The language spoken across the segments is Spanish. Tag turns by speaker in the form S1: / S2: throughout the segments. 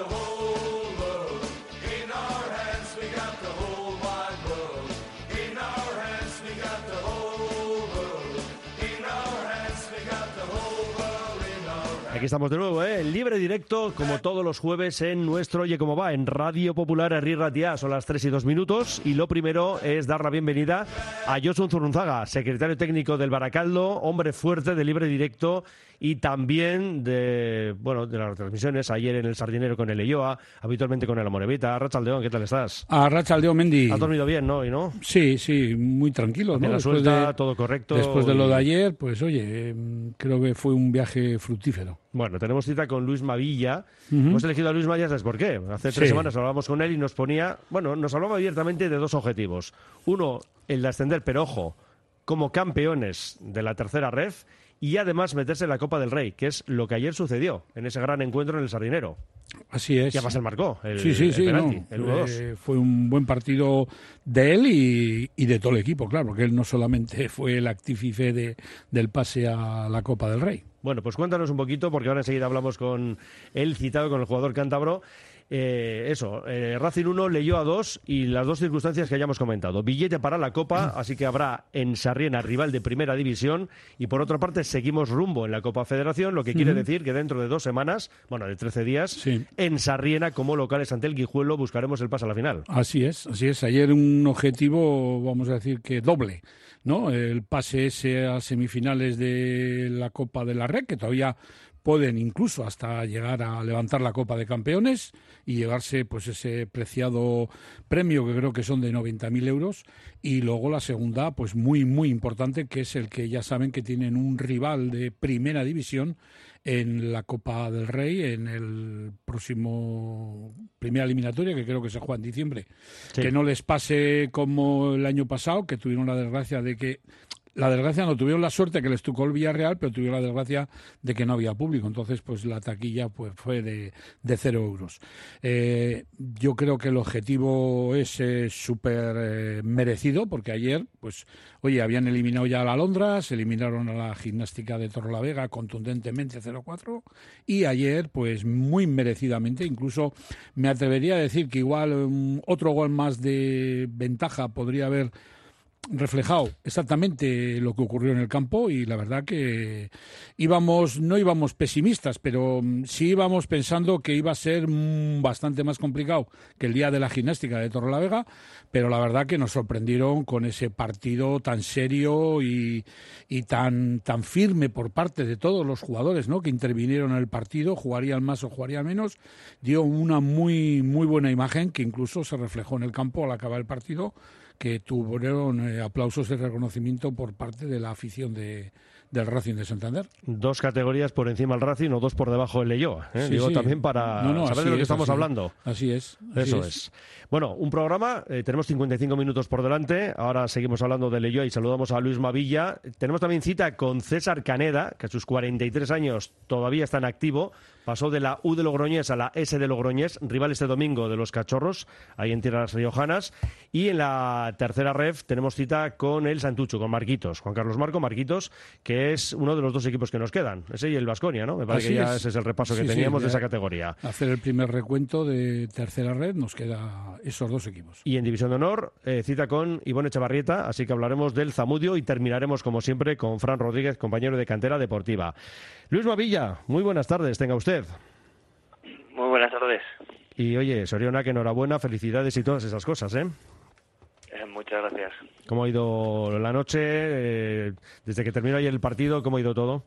S1: Aquí estamos de nuevo, en libre directo, como todos los jueves en nuestro Oye Cómo Va, en Radio Popular Herri Ratia. Son las 3:02 y lo primero es dar la bienvenida a Josu Zurrunzaga, secretario técnico del Baracaldo, hombre fuerte de libre directo y también de las transmisiones, ayer en el Sardinero con el Leioa, habitualmente con el Amorebieta. Arratsaldeon, ¿qué tal estás?
S2: Arratsaldeon, Mendy.
S1: ¿Has dormido bien, no? ¿Y no?
S2: Sí, muy tranquilo, ¿no?
S1: La suelta, todo correcto.
S2: Después de lo de ayer, pues oye, creo que fue un viaje fructífero.
S1: Bueno, tenemos cita con Luis Mavilla. Hemos elegido a Luis Mavilla, ¿sabes por qué? Hace 3 semanas hablábamos con él y nos hablaba abiertamente de 2 objetivos. Uno, el de ascender, pero ojo, como campeones de la tercera ref y además meterse en la Copa del Rey, que es lo que ayer sucedió en ese gran encuentro en el Sardinero.
S2: Así es.
S1: Y además él marcó el penalti, el 1-2.
S2: Fue un buen partido de él y de todo el equipo, claro, porque él no solamente fue el artífice del pase a la Copa del Rey.
S1: Bueno, pues cuéntanos un poquito, porque ahora enseguida hablamos con el citado, con el jugador cántabro. Racing 1, Leioa 2 y las 2 circunstancias que hayamos comentado. Billete para la Copa, así que habrá en Sarriena rival de primera división y por otra parte seguimos rumbo en la Copa Federación, lo que quiere decir que dentro de 2 semanas, de 13 días, en Sarriena como locales ante el Guijuelo buscaremos el pase a la final.
S2: Así es. Ayer un objetivo, vamos a decir que doble, ¿no? El pase ese a semifinales de la Copa de la Red, que todavía pueden incluso hasta llegar a levantar la Copa de Campeones y llevarse pues ese preciado premio que creo que son de 90.000 euros, y luego la segunda pues muy muy importante, que es el que ya saben que tienen un rival de primera división en la Copa del Rey en el próximo primera eliminatoria, que creo que se juega en diciembre. Que no les pase como el año pasado, que tuvieron la desgracia de que tuvieron la suerte que les tocó el Villarreal, pero tuvieron la desgracia de que no había público. Entonces, pues la taquilla pues fue de 0 euros. Yo creo que el objetivo es súper merecido, porque ayer, pues, oye, habían eliminado ya a la Alondra, se eliminaron a la Gimnástica de Torrelavega contundentemente 0-4, y ayer, pues, muy merecidamente, incluso me atrevería a decir que igual otro gol más de ventaja podría haber reflejado exactamente lo que ocurrió en el campo, y la verdad que no íbamos pesimistas, pero sí íbamos pensando que iba a ser bastante más complicado que el día de la Gimnástica de Torrelavega, pero la verdad que nos sorprendieron con ese partido tan serio y tan firme por parte de todos los jugadores, ¿no?, que intervinieron en el partido, jugarían más o jugarían menos. Dio una muy, muy buena imagen que incluso se reflejó en el campo al acabar el partido, que tuvieron aplausos de reconocimiento por parte de la afición del Racing de Santander.
S1: 2 categorías por encima del Racing o 2 por debajo del Leioa. También para saber de lo que estamos hablando.
S2: Así es.
S1: Eso es. Bueno, un programa, tenemos 55 minutos por delante, ahora seguimos hablando de Leioa y saludamos a Luis Mavilla. Tenemos también cita con César Caneda, que a sus 43 años todavía está en activo. Pasó de la U de Logroñés a la S de Logroñés, rival este domingo de los Cachorros, ahí en tierras riojanas. Y en la tercera ref tenemos cita con el Santucho, con Marquitos, Juan Carlos Marquitos, que es uno de los 2 equipos que nos quedan. Ese y el Baskonia, ¿no? Me parece que ya ese es el repaso que teníamos de esa categoría.
S2: Hacer el primer recuento de tercera red, nos queda esos 2 equipos.
S1: Y en División de Honor, cita con Ivonne Echevarrieta, así que hablaremos del Zamudio y terminaremos, como siempre, con Fran Rodríguez, compañero de Cantera Deportiva. Luis Mavilla, muy buenas tardes, tenga usted.
S3: Muy buenas tardes.
S1: Y oye, Soriona, que enhorabuena, felicidades y todas esas cosas, ¿eh?
S3: Muchas gracias.
S1: ¿Cómo ha ido la noche? Desde que terminó ayer el partido, ¿cómo ha ido todo?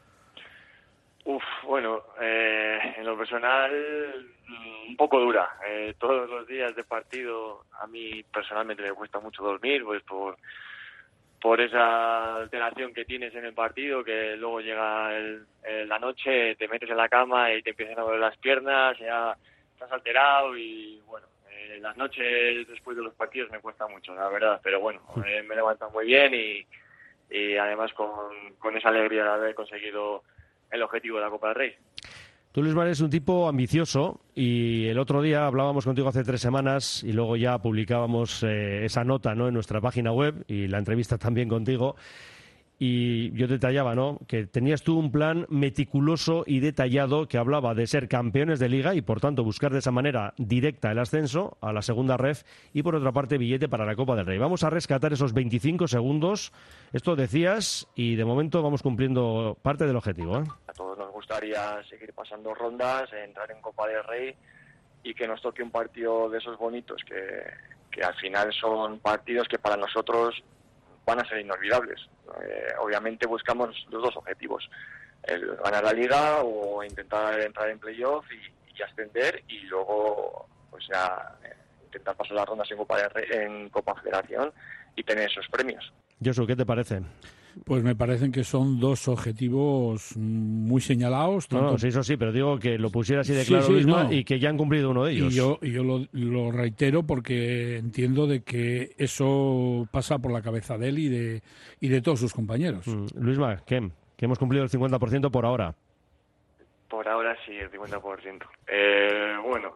S3: En lo personal, un poco dura. Todos los días de partido, a mí personalmente me cuesta mucho dormir, pues por esa alteración que tienes en el partido, que luego llega la noche, te metes en la cama y te empiezan a doler las piernas, ya estás alterado y bueno, las noches después de los partidos me cuesta mucho, la verdad, pero bueno, me levanto muy bien y además con esa alegría de haber conseguido el objetivo de la Copa del Rey.
S1: Tú, Luis María, es un tipo ambicioso y el otro día hablábamos contigo hace 3 semanas y luego ya publicábamos esa nota, ¿no?, en nuestra página web y la entrevista también contigo. y yo detallaba, ¿no?, que tenías tú un plan meticuloso y detallado que hablaba de ser campeones de Liga y, por tanto, buscar de esa manera directa el ascenso a la segunda ref y, por otra parte, billete para la Copa del Rey. Vamos a rescatar esos 25 segundos. Esto decías y, de momento, vamos cumpliendo parte del objetivo, ¿eh?
S3: A todos nos gustaría seguir pasando rondas, entrar en Copa del Rey y que nos toque un partido de esos bonitos que al final son partidos que para nosotros van a ser inolvidables. Obviamente buscamos los dos objetivos, el ganar la Liga o intentar entrar en playoff y ascender, y luego pues ya intentar pasar las rondas en Copa Federación y tener esos premios.
S1: Josu, ¿qué te parece?
S2: Pues me parecen que son dos objetivos muy señalados.
S1: No, sí, eso sí, pero digo que lo pusiera así de claro, Luisma, y que ya han cumplido uno de ellos.
S2: Y yo lo reitero porque entiendo de que eso pasa por la cabeza de él y de todos sus compañeros.
S1: Luisma, ¿qué? Que hemos cumplido el 50% por ahora.
S3: Por ahora sí, el 50%. Bueno,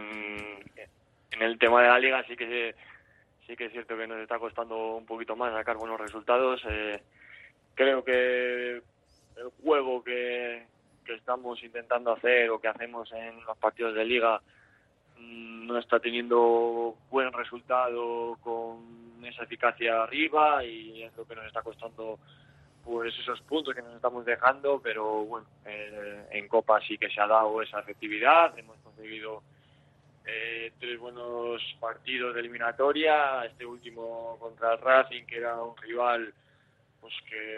S3: en el tema de la Liga sí que es cierto que nos está costando un poquito más sacar buenos resultados. Creo que el juego que estamos intentando hacer o que hacemos en los partidos de Liga no está teniendo buen resultado con esa eficacia arriba, y es lo que nos está costando pues esos puntos que nos estamos dejando. Pero bueno, en Copa sí que se ha dado esa efectividad, hemos conseguido 3 buenos partidos de eliminatoria, este último contra el Racing, que era un rival pues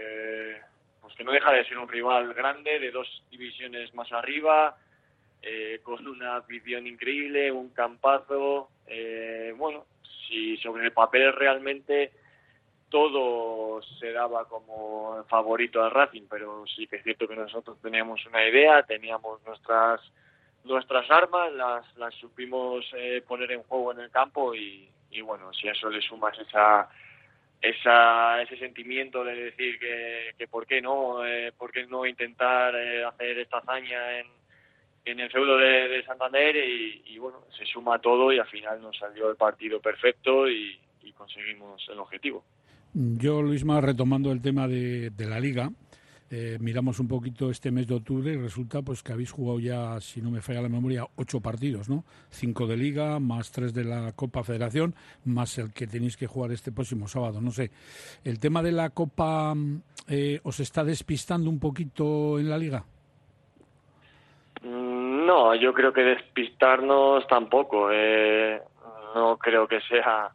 S3: que no deja de ser un rival grande, de 2 divisiones más arriba, con una afición increíble, un campazo. Bueno, si sobre el papel realmente todo se daba como favorito al Racing, pero sí que es cierto que nosotros teníamos una idea, teníamos nuestras armas, las supimos poner en juego en el campo, y bueno, si a eso le sumas ese sentimiento de decir que por qué no intentar hacer esta hazaña en el feudo de Santander, y bueno, se suma todo y al final nos salió el partido perfecto y conseguimos el objetivo.
S2: Yo, Luisma, retomando el tema de la Liga, miramos un poquito este mes de octubre y resulta pues que habéis jugado ya, si no me falla la memoria, 8 partidos, ¿no? 5 de Liga, más 3 de la Copa Federación, más el que tenéis que jugar este próximo sábado. No sé, ¿el tema de la Copa os está despistando un poquito en la Liga?
S3: No, yo creo que despistarnos tampoco. No creo que sea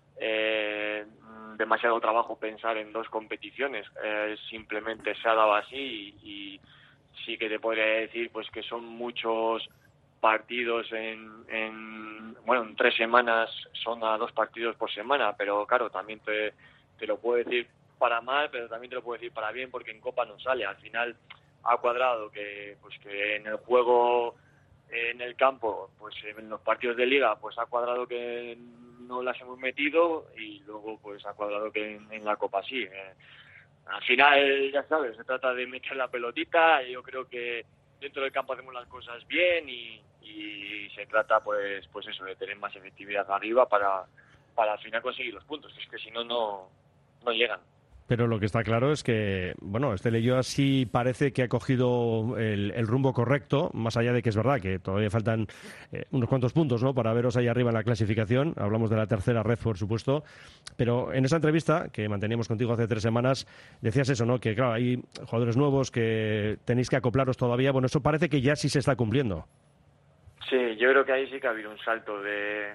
S3: demasiado trabajo pensar en 2 competiciones. Simplemente se ha dado así, y sí que te podría decir pues que son muchos partidos en 3 semanas, son a 2 partidos por semana, pero claro, también te lo puedo decir para mal, pero también te lo puedo decir para bien, porque en Copa no sale. Al final ha cuadrado que en el juego, en el campo, pues en los partidos de Liga, pues ha cuadrado que no las hemos metido, y luego pues ha cuadrado que en la Copa sí. Al final, ya sabes, se trata de meter la pelotita. Yo creo que dentro del campo hacemos las cosas bien, y se trata pues eso, de tener más efectividad arriba para al final conseguir los puntos. Es que si no llegan.
S1: Pero lo que está claro es que, bueno, este Leioa sí parece que ha cogido el rumbo correcto, más allá de que es verdad que todavía faltan unos cuantos puntos, ¿no?, para veros ahí arriba en la clasificación. Hablamos de la tercera red, por supuesto. Pero en esa entrevista que manteníamos contigo hace 3 semanas, decías eso, ¿no?, que claro, hay jugadores nuevos que tenéis que acoplaros todavía. Bueno, eso parece que ya sí se está cumpliendo.
S3: Sí, yo creo que ahí sí que ha habido un salto de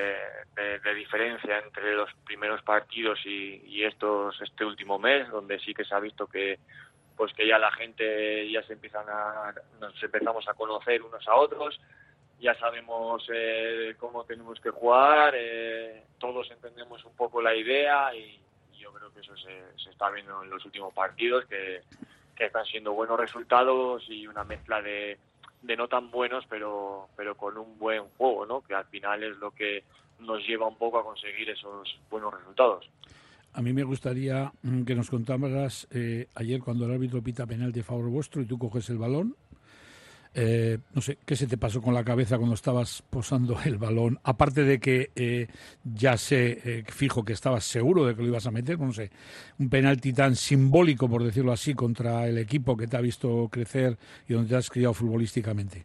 S3: diferencia entre los primeros partidos y este último mes, donde sí que se ha visto que ya la gente ya nos empezamos a conocer unos a otros, ya sabemos cómo tenemos que jugar, todos entendemos un poco la idea, y yo creo que eso se está viendo en los últimos partidos, que están siendo buenos resultados y una mezcla de no tan buenos, pero con un buen juego, ¿no?, que al final es lo que nos lleva un poco a conseguir esos buenos resultados.
S2: A mí me gustaría que nos contaras ayer, cuando el árbitro pita penalti a favor vuestro y tú coges el balón, No sé, ¿qué se te pasó con la cabeza cuando estabas posando el balón? Aparte de que ya sé, fijo que estabas seguro de que lo ibas a meter, no sé, un penalti tan simbólico, por decirlo así, contra el equipo que te ha visto crecer y donde te has criado futbolísticamente.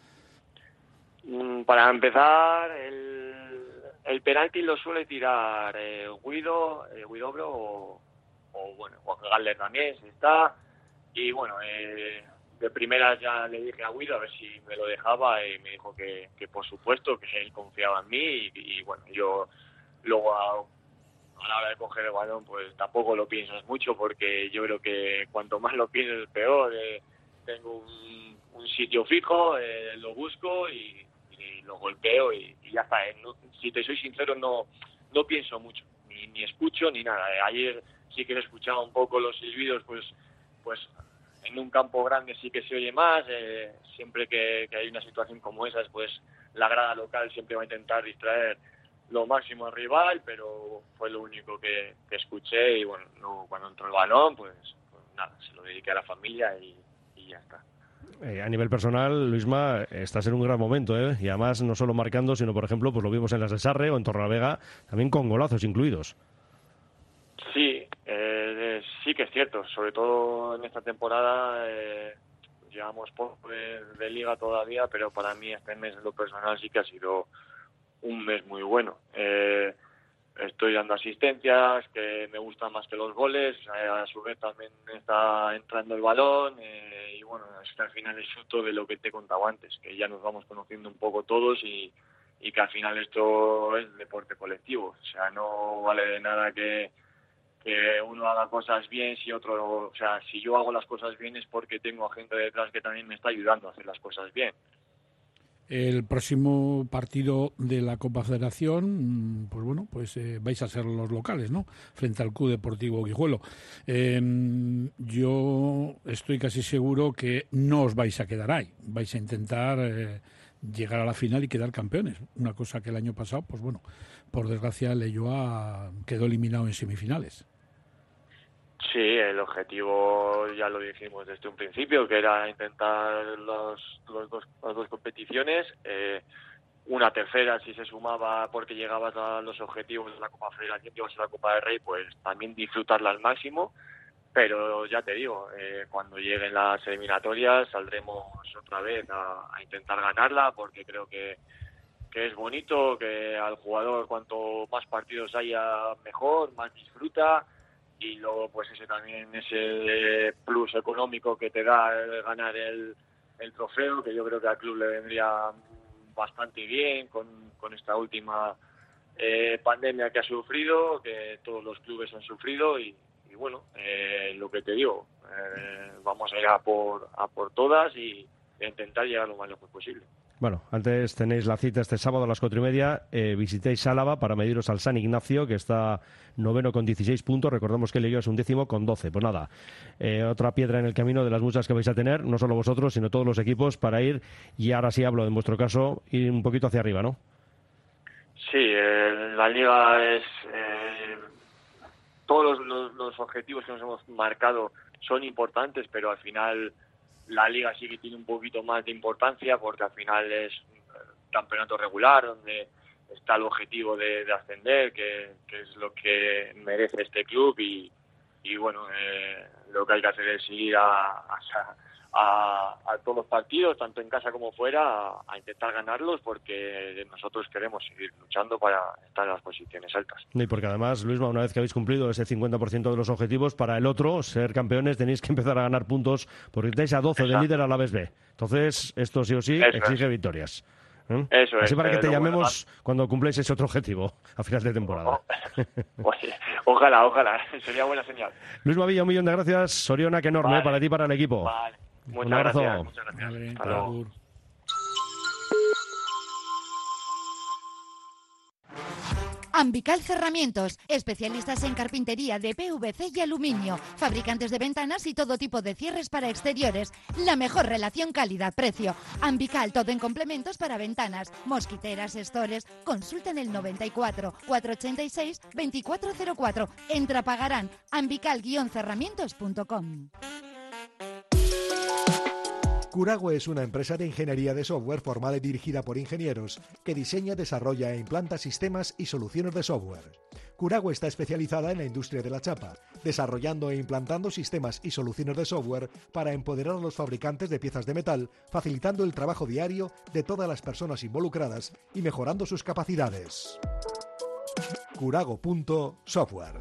S3: Para empezar, el penalti lo suele tirar Huidobro o bueno, Juan Galler también, si está. Y bueno, de primeras ya le dije a Guido a ver si me lo dejaba y me dijo que por supuesto, que él confiaba en mí y bueno, yo luego a la hora de coger el balón pues tampoco lo piensas mucho porque yo creo que cuanto más lo pienses peor. Tengo un sitio fijo, lo busco y lo golpeo y ya está. Si te soy sincero no pienso mucho, ni escucho ni nada. Ayer sí que he escuchado un poco los silbidos, pues en un campo grande sí que se oye más. Siempre que hay una situación como esa, pues la grada local siempre va a intentar distraer lo máximo al rival, pero fue lo único que escuché y bueno, luego cuando entró el balón, pues nada, se lo dediqué a la familia y ya está.
S1: A nivel personal, Luisma, estás en un gran momento, ¿eh? Y además no solo marcando, sino por ejemplo, pues lo vimos en las de Sarre o en Torrelavega, también con golazos incluidos.
S3: Sí, sí que es cierto, sobre todo en esta temporada llevamos poco de liga todavía, pero para mí este mes en lo personal sí que ha sido un mes muy bueno. Estoy dando asistencias que me gustan más que los goles, a su vez también está entrando el balón y bueno, es que al final es fruto de lo que te he contado antes, que ya nos vamos conociendo un poco todos y que al final esto es deporte colectivo, o sea, no vale de nada que uno haga cosas bien si otro, o sea, si yo hago las cosas bien es porque tengo a gente detrás que también me está ayudando a hacer las cosas bien.
S2: El próximo partido de la Copa Federación, pues bueno, pues vais a ser los locales, ¿no? Frente al Club Deportivo Guijuelo. Yo estoy casi seguro que no os vais a quedar ahí. Vais a intentar llegar a la final y quedar campeones. Una cosa que el año pasado, pues bueno, por desgracia el Leioa quedó eliminado en semifinales.
S3: Sí, el objetivo ya lo dijimos desde un principio, que era intentar las dos competiciones, una tercera si se sumaba porque llegabas a los objetivos de la Copa Federación, que iba a ser la Copa del Rey, pues también disfrutarla al máximo, pero ya te digo, cuando lleguen las eliminatorias saldremos otra vez a intentar ganarla, porque creo que es bonito, que al jugador cuanto más partidos haya mejor, más disfruta. Y luego pues ese plus económico que te da ganar el trofeo, que yo creo que al club le vendría bastante bien con esta última pandemia que ha sufrido, que todos los clubes han sufrido y bueno, lo que te digo, vamos a ir a por todas y intentar llegar lo más lejos posible.
S1: Bueno, antes tenéis la cita este sábado a las 4:30. Visitéis Álava para mediros al San Ignacio, que está noveno con 16 puntos. Recordamos que el Leioa es 11º con 12. Pues nada, otra piedra en el camino de las muchas que vais a tener, no solo vosotros, sino todos los equipos, para ir, y ahora sí hablo en vuestro caso, ir un poquito hacia arriba, ¿no?
S3: Sí, la Liga es... todos los objetivos que nos hemos marcado son importantes, pero al final... La Liga sí que tiene un poquito más de importancia porque al final es un campeonato regular donde está el objetivo de ascender, que es lo que merece este club y bueno, lo que hay que hacer es ir a todos los partidos, tanto en casa como fuera, a intentar ganarlos porque nosotros queremos seguir luchando para estar en las posiciones altas.
S1: Y porque además, Luisma, una vez que habéis cumplido ese 50% de los objetivos, para el otro, ser campeones, tenéis que empezar a ganar puntos porque estáis a 12 del líder a la vez B. Entonces, esto sí o sí exige victorias.
S3: Eso
S1: así
S3: es,
S1: para que te llamemos
S3: bueno,
S1: cuando cumpláis ese otro objetivo a final de temporada.
S3: Oye, ojalá, sería buena señal.
S1: Luisma Villa, un millón de gracias. Soriona, que enorme para ti y para el equipo.
S3: Vale.
S1: Un abrazo.
S3: Muchas gracias.
S2: Vale,
S3: Hasta luego.
S4: Ambical Cerramientos, especialistas en carpintería de PVC y aluminio, fabricantes de ventanas y todo tipo de cierres para exteriores. La mejor relación calidad-precio. Ambical, todo en complementos para ventanas, mosquiteras, estores. Consulta en el 94 486 2404. Entra Pagarán. Ambical-cerramientos.com.
S5: Curago es una empresa de ingeniería de software formada y dirigida por ingenieros que diseña, desarrolla e implanta sistemas y soluciones de software. Curago está especializada en la industria de la chapa, desarrollando e implantando sistemas y soluciones de software para empoderar a los fabricantes de piezas de metal, facilitando el trabajo diario de todas las personas involucradas y mejorando sus capacidades. Curago.software.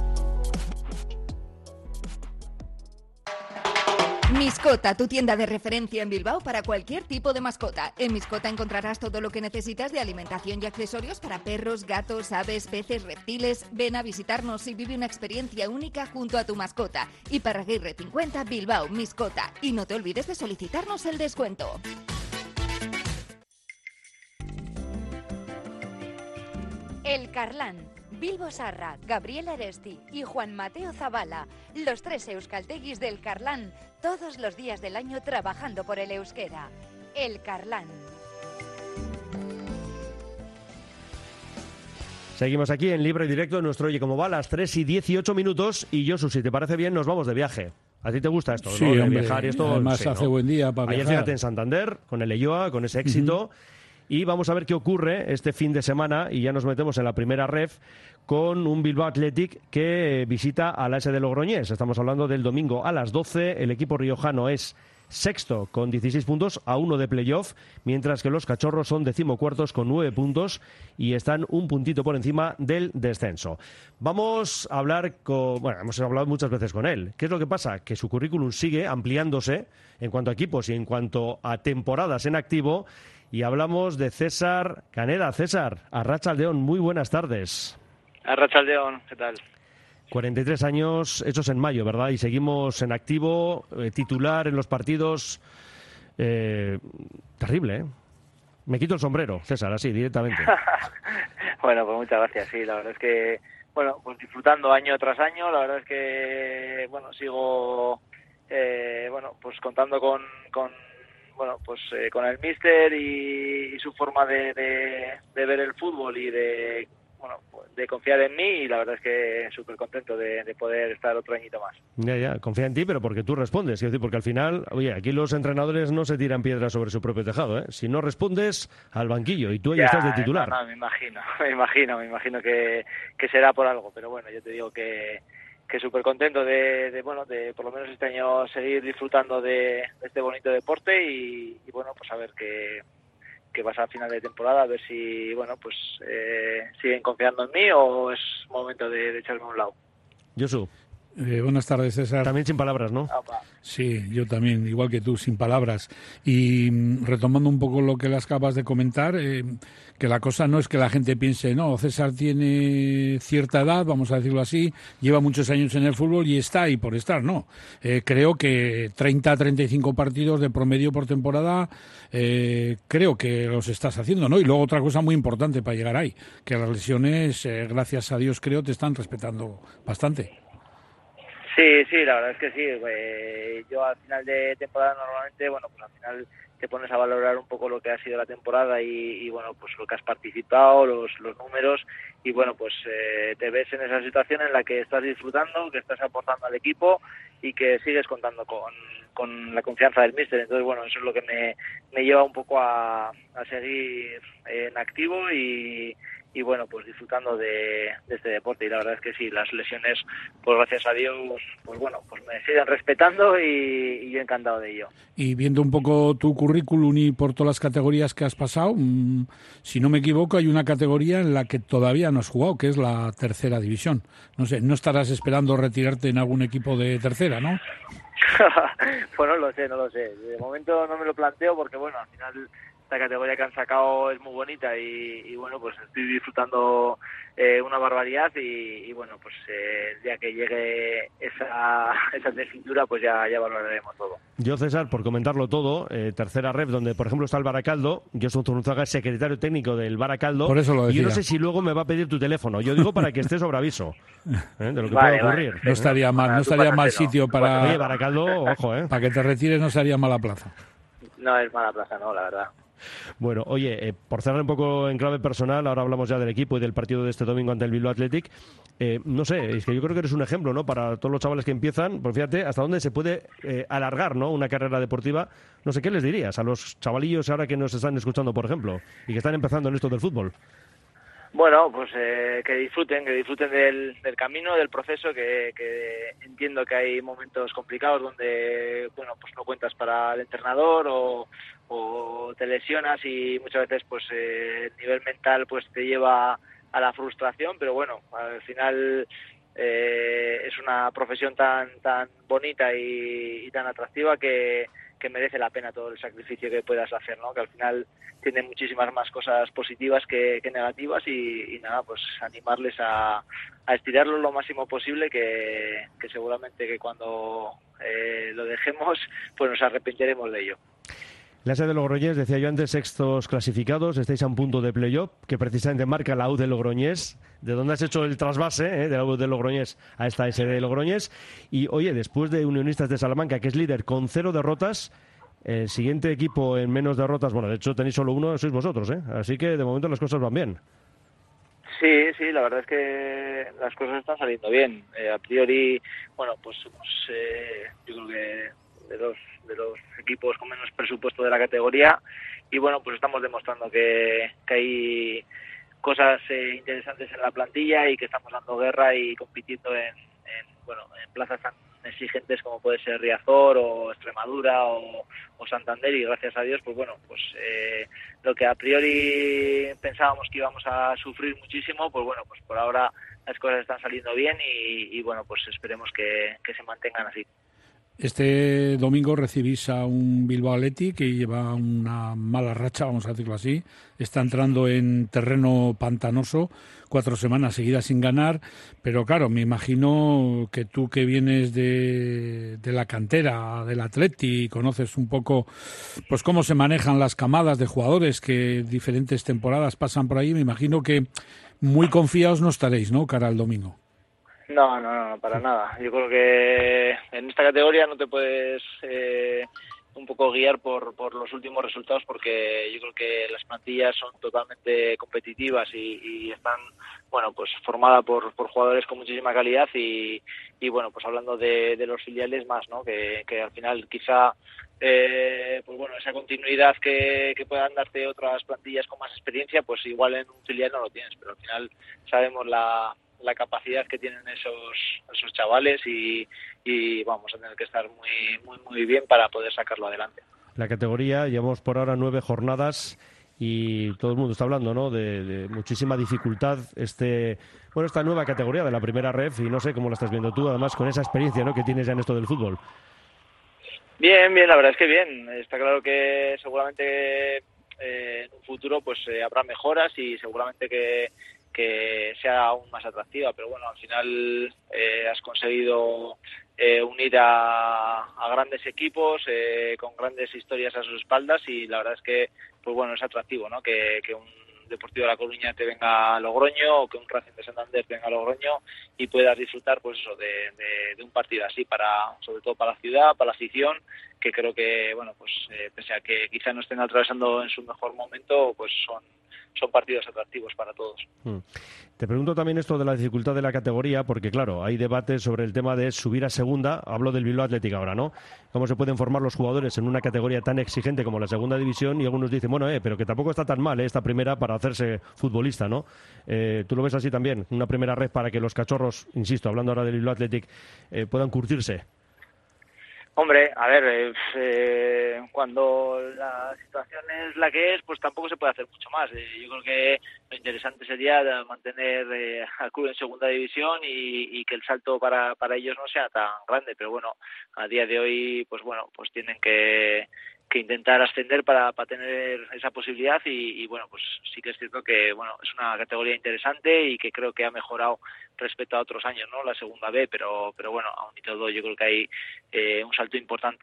S6: Miscota, tu tienda de referencia en Bilbao para cualquier tipo de mascota. En Miscota encontrarás todo lo que necesitas de alimentación y accesorios para perros, gatos, aves, peces, reptiles. Ven a visitarnos y vive una experiencia única junto a tu mascota. Y para Aguirre 50, Bilbao, Miscota. Y no te olvides de solicitarnos el descuento.
S4: El Carlán, Bilbo Sarra, Gabriel Aresti y Juan Mateo Zabala, los 3 euskalteguis del Carlán, todos los días del año trabajando por el euskera. El Carlán.
S1: Seguimos aquí en Libre y Directo en nuestro Oye Cómo Va, a las 3:18 y Josu, si te parece bien, nos vamos de viaje. ¿A ti te gusta esto,
S2: sí,
S1: no? De
S2: hombre,
S1: viajar y esto.
S2: además
S1: sí,
S2: hace
S1: ¿no?
S2: buen día para
S1: Ayer
S2: viajar.
S1: fíjate en Santander, con el Elloa, con ese éxito. Y vamos a ver qué ocurre este fin de semana, y ya nos metemos en la primera ref con un Bilbao Athletic que visita a la S de Logroñés. Estamos hablando del domingo a las 12. El equipo riojano es sexto con 16 puntos a 1 de playoff, mientras que los cachorros son 14º con 9 puntos y están un puntito por encima del descenso. Vamos a hablar con... Bueno, hemos hablado muchas veces con él. ¿Qué es lo que pasa? Que su currículum sigue ampliándose en cuanto a equipos y en cuanto a temporadas en activo. Y hablamos de César Caneda. César, Arratsaldeon, muy buenas tardes.
S7: Arratsaldeon, ¿qué tal?
S1: 43 años hechos en mayo, ¿verdad? Y seguimos en activo, titular en los partidos. Terrible, ¿eh? Me quito el sombrero, César, así, directamente.
S7: Bueno, pues muchas gracias, sí, la verdad es que, bueno, pues disfrutando año tras año, la verdad es que, bueno, sigo, bueno, pues contando con el míster y su forma de ver el fútbol y de confiar en mí, y la verdad es que súper contento de poder estar otro añito más.
S1: Ya, confía en ti, pero porque tú respondes. Quiero decir, porque al final, oye, aquí los entrenadores no se tiran piedras sobre su propio tejado, ¿eh? Si no respondes, al banquillo, y tú ahí estás de titular.
S7: No, me imagino que será por algo, pero bueno, yo te digo que súper contento de por lo menos este año seguir disfrutando de este bonito deporte y bueno, pues a ver qué pasa a final de temporada, a ver si, bueno, pues siguen confiando en mí o es momento de echarme a un lado.
S1: Josu.
S2: Buenas tardes, César.
S1: También sin palabras, ¿no?
S2: Sí, yo también, igual que tú, sin palabras. Y retomando un poco lo que las acabas de comentar, que la cosa no es que la gente piense, no, César tiene cierta edad, vamos a decirlo así, lleva muchos años en el fútbol y está ahí por estar, no. Creo que 30 a 35 partidos de promedio por temporada, creo que los estás haciendo, ¿no? Y luego otra cosa muy importante para llegar ahí, que las lesiones, gracias a Dios, creo, te están respetando bastante.
S7: Sí, la verdad es que sí. Yo al final de temporada normalmente, bueno, pues al final te pones a valorar un poco lo que ha sido la temporada y bueno, pues lo que has participado, los números, y bueno, pues te ves en esa situación en la que estás disfrutando, que estás aportando al equipo y que sigues contando con la confianza del míster. Entonces, bueno, eso es lo que me lleva un poco a seguir en activo y bueno, pues disfrutando de este deporte. Y la verdad es que sí, las lesiones, pues gracias a Dios, pues bueno, pues me siguen respetando y yo encantado de ello.
S2: Y viendo un poco tu currículum y por todas las categorías que has pasado, si no me equivoco, hay una categoría en la que todavía no has jugado, que es la tercera división. No sé, no estarás esperando retirarte en algún equipo de tercera, ¿no?
S7: Pues no lo sé. De momento no me lo planteo porque, bueno, al final esta categoría que han sacado es muy bonita y bueno, pues estoy disfrutando una barbaridad y bueno, pues el día que llegue esa tesitura, pues ya valoraremos todo.
S1: Yo, César, por comentarlo todo, tercera ref, donde por ejemplo está el Baracaldo, yo soy Zurunzaga, secretario técnico del Baracaldo,
S2: por eso lo decía.
S1: Y yo no sé si luego me va a pedir tu teléfono, yo digo para que estés sobre aviso de lo que pueda ocurrir.
S2: No estaría mal sitio para...
S1: Oye, Baracaldo, ojo,
S2: para que te retires no sería mala plaza.
S7: No es mala plaza, no, la verdad.
S1: Bueno, oye, por cerrar un poco en clave personal, ahora hablamos ya del equipo y del partido de este domingo ante el Bilbao Athletic. No sé, es que yo creo que eres un ejemplo, ¿no? Para todos los chavales que empiezan, pues fíjate hasta dónde se puede alargar, ¿no? Una carrera deportiva. No sé, ¿qué les dirías a los chavalillos ahora que nos están escuchando, por ejemplo, y que están empezando en esto del fútbol?
S7: Bueno, pues que disfruten del camino, del proceso, que entiendo que hay momentos complicados donde, bueno, pues no cuentas para el entrenador o te lesionas y muchas veces pues el nivel mental pues te lleva a la frustración, pero bueno, al final es una profesión tan bonita y tan atractiva que merece la pena todo el sacrificio que puedas hacer, ¿no? Que al final tiene muchísimas más cosas positivas que negativas y nada, pues animarles a estirarlo lo máximo posible, que seguramente que cuando lo dejemos pues nos arrepentiremos de ello.
S1: La sede de Logroñés, decía yo antes, sextos clasificados, estáis a un punto de playoff, que precisamente marca la U de Logroñés, de donde has hecho el trasvase de la U de Logroñés a esta S de Logroñés. Y oye, después de Unionistas de Salamanca, que es líder con 0 derrotas, el siguiente equipo en menos derrotas, bueno, de hecho tenéis solo uno, sois vosotros, así que de momento las cosas van bien.
S7: Sí, la verdad es que las cosas están saliendo bien. A priori, bueno, pues somos, yo creo que de los equipos con menos presupuesto de la categoría y bueno, pues estamos demostrando que hay cosas interesantes en la plantilla y que estamos dando guerra y compitiendo en plazas tan exigentes como puede ser Riazor o Extremadura o Santander, y gracias a Dios pues bueno, pues lo que a priori pensábamos que íbamos a sufrir muchísimo, pues bueno, pues por ahora las cosas están saliendo bien y bueno, pues esperemos que se mantengan así.
S2: Este domingo recibís a un Bilbao Athletic que lleva una mala racha, vamos a decirlo así. Está entrando en terreno pantanoso, 4 semanas seguidas sin ganar. Pero claro, me imagino que tú que vienes de la cantera del Athletic y conoces un poco pues cómo se manejan las camadas de jugadores que diferentes temporadas pasan por ahí, me imagino que muy confiados no estaréis, ¿no?, cara al domingo.
S7: No, para nada. Yo creo que en esta categoría no te puedes un poco guiar por los últimos resultados, porque yo creo que las plantillas son totalmente competitivas y están, bueno, pues formadas por jugadores con muchísima calidad y bueno, pues hablando de los filiales más, ¿no? Que al final quizá pues bueno, esa continuidad que puedan darte otras plantillas con más experiencia, pues igual en un filial no lo tienes, pero al final sabemos la capacidad que tienen esos chavales y vamos a tener que estar muy bien para poder sacarlo adelante.
S1: La categoría, llevamos por ahora 9 jornadas y todo el mundo está hablando, ¿no?, de muchísima dificultad esta nueva categoría de la primera ref, y no sé cómo la estás viendo tú, además con esa experiencia, ¿no?, que tienes ya en esto del fútbol.
S7: Bien, la verdad es que bien. Está claro que seguramente en un futuro pues habrá mejoras y seguramente que sea aún más atractiva, pero bueno, al final has conseguido unir a grandes equipos con grandes historias a sus espaldas y la verdad es que pues bueno, es atractivo, ¿no?, que un Deportivo de La Coruña te venga a Logroño o que un Racing de Santander venga a Logroño y puedas disfrutar pues eso de un partido así, sobre todo para la ciudad, para la afición, que creo que bueno, pues pese a que quizá no estén atravesando en su mejor momento, pues son partidos atractivos para todos.
S1: Te pregunto también esto de la dificultad de la categoría, porque claro, hay debates sobre el tema de subir a segunda. Hablo del Bilbao Athletic ahora, ¿no? ¿Cómo se pueden formar los jugadores en una categoría tan exigente como la segunda división? Y algunos dicen, bueno, pero que tampoco está tan mal esta primera para hacerse futbolista, ¿no? ¿Tú lo ves así también? Una primera red para que los cachorros, insisto, hablando ahora del Bilbao Athletic, puedan curtirse.
S7: Hombre, a ver, cuando la situación es la que es, pues tampoco se puede hacer mucho más. Yo creo que lo interesante sería mantener al club en segunda división y que el salto para ellos no sea tan grande. Pero bueno, a día de hoy, pues bueno, pues tienen que intentar ascender para tener esa posibilidad y bueno, pues sí que es cierto que bueno, es una categoría interesante y que creo que ha mejorado respecto a otros años, ¿no?, la segunda B, pero bueno, aún y todo yo creo que hay un salto importante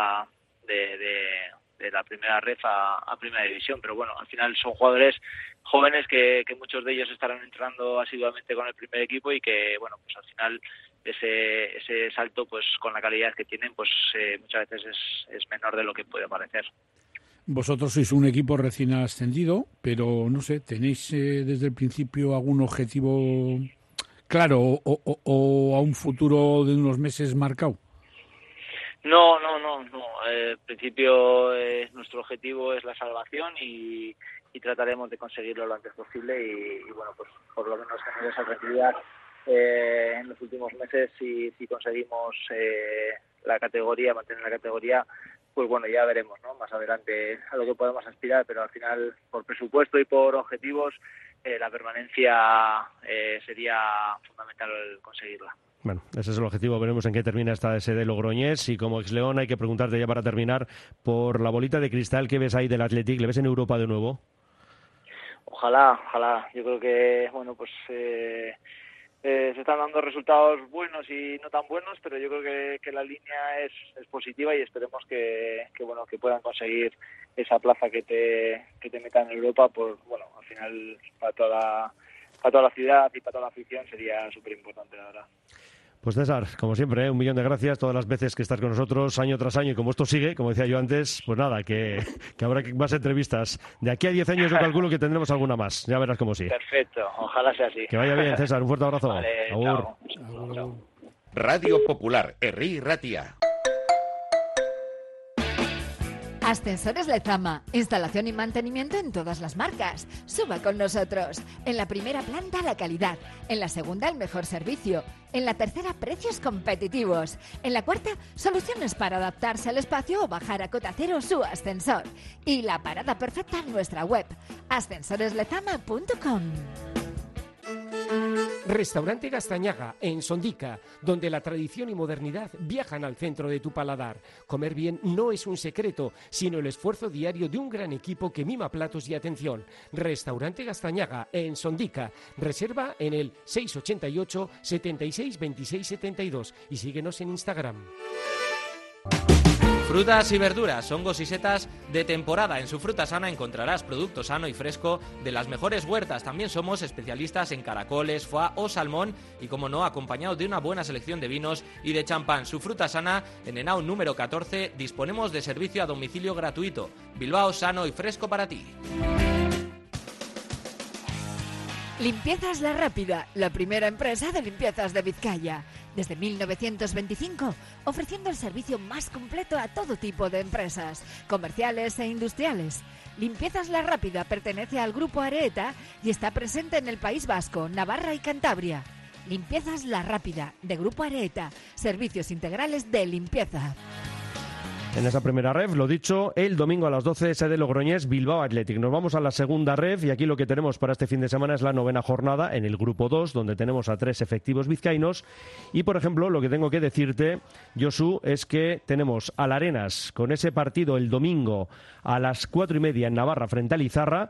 S7: de la primera ref a primera división, pero bueno, al final son jugadores jóvenes que muchos de ellos estarán entrando asiduamente con el primer equipo y que bueno, pues al final ese salto pues con la calidad que tienen pues muchas veces es menor de lo que puede parecer.
S2: Vosotros sois un equipo recién ascendido, pero no sé, ¿tenéis desde el principio algún objetivo claro o a un futuro de unos meses marcado?
S7: No. En principio nuestro objetivo es la salvación y trataremos de conseguirlo lo antes posible y bueno, pues por lo menos tener esa tranquilidad en los últimos meses. Si conseguimos la categoría, mantener la categoría, pues bueno, ya veremos, ¿no? Más adelante a lo que podemos aspirar, pero al final por presupuesto y por objetivos la permanencia sería fundamental conseguirla.
S1: Bueno, ese es el objetivo. Veremos en qué termina esta SD Logroñés. Y como ex-león hay que preguntarte ya para terminar por la bolita de cristal que ves ahí del Athletic. ¿Le ves en Europa de nuevo?
S7: Ojalá. Yo creo que, bueno, pues se están dando resultados buenos y no tan buenos, pero yo creo que la línea es positiva y esperemos que puedan conseguir esa plaza que te metan en Europa. Por, bueno, al final para toda la ciudad y para toda la afición sería súper importante, la verdad.
S1: Pues César, como siempre, 1.000.000 de gracias todas las veces que estás con nosotros año tras año, y como esto sigue, como decía yo antes, pues nada, que habrá más entrevistas. De aquí a 10 años yo calculo que tendremos alguna más, ya verás cómo sí.
S7: Perfecto, ojalá sea así.
S1: Que vaya bien, César, un fuerte abrazo.
S7: Vale,
S1: Agur.
S7: Chao.
S8: Radio Popular, Herri Ratia.
S6: Ascensores Lezama, instalación y mantenimiento en todas las marcas. Suba con nosotros. En la primera planta la calidad, en la segunda el mejor servicio, en la tercera precios competitivos, en la cuarta soluciones para adaptarse al espacio o bajar a cota cero su ascensor. Y la parada perfecta en nuestra web, ascensoreslezama.com.
S9: Restaurante Gastañaga, en Sondica, donde la tradición y modernidad viajan al centro de tu paladar. Comer bien no es un secreto, sino el esfuerzo diario de un gran equipo que mima platos y atención. Restaurante Gastañaga, en Sondica. Reserva en el 688 76 26 72 y síguenos en Instagram.
S10: Frutas y verduras, hongos y setas de temporada. En Su Fruta Sana encontrarás producto sano y fresco de las mejores huertas. También somos especialistas en caracoles, foie o salmón y, como no, acompañado de una buena selección de vinos y de champán. Su Fruta Sana, en Henao número 14, disponemos de servicio a domicilio gratuito. Bilbao, sano y fresco para ti.
S6: Limpiezas La Rápida, la primera empresa de limpiezas de Vizcaya. Desde 1925, ofreciendo el servicio más completo a todo tipo de empresas, comerciales e industriales. Limpiezas La Rápida pertenece al Grupo Areeta y está presente en el País Vasco, Navarra y Cantabria. Limpiezas La Rápida, de Grupo Areeta, servicios integrales de limpieza.
S1: En esa primera ref, lo dicho, el domingo a las 12, SD Logroñés, Bilbao Athletic. Nos vamos a la segunda ref y aquí lo que tenemos para este fin de semana es la 9ª jornada en el grupo 2, donde tenemos a 3 efectivos vizcaínos. Y, por ejemplo, lo que tengo que decirte, Josu, es que tenemos al Arenas con ese partido el domingo a las 4:30 en Navarra frente al Izarra.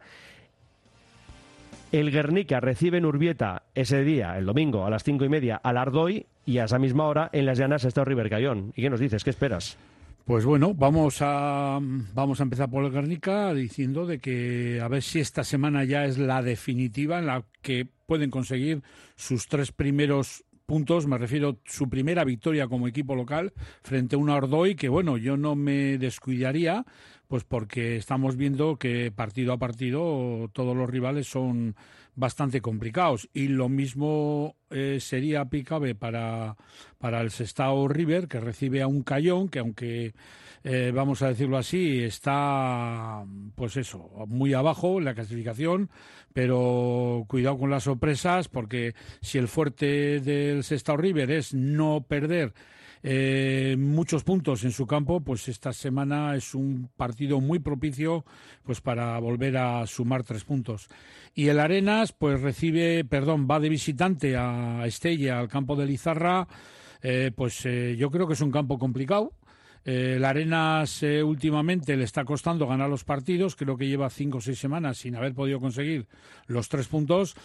S1: El Guernica recibe en Urbieta ese día, el domingo, a las 5:30 al Ardoy, y a esa misma hora en Las Llanas está River Cayón. ¿Y qué nos dices? ¿Qué esperas?
S2: Pues bueno, vamos a empezar por el Guernica diciendo de que a ver si esta semana ya es la definitiva en la que pueden conseguir sus 3 primeros puntos, me refiero su primera victoria como equipo local frente a un Ardoy que, bueno, yo no me descuidaría, pues porque estamos viendo que partido a partido todos los rivales son bastante complicados, y lo mismo sería aplicable para el Sestao River, que recibe a un Cayón que, aunque vamos a decirlo así, está pues eso, muy abajo en la clasificación, pero cuidado con las sorpresas, porque si el fuerte del Sestao River es no perder muchos puntos en su campo, pues esta semana es un partido muy propicio pues para volver a sumar 3 puntos. Y el Arenas pues va de visitante a Estella, al campo de Lizarra. Yo creo que es un campo complicado. El Arenas últimamente le está costando ganar los partidos, creo que lleva 5 o 6 semanas sin haber podido conseguir los 3 puntos.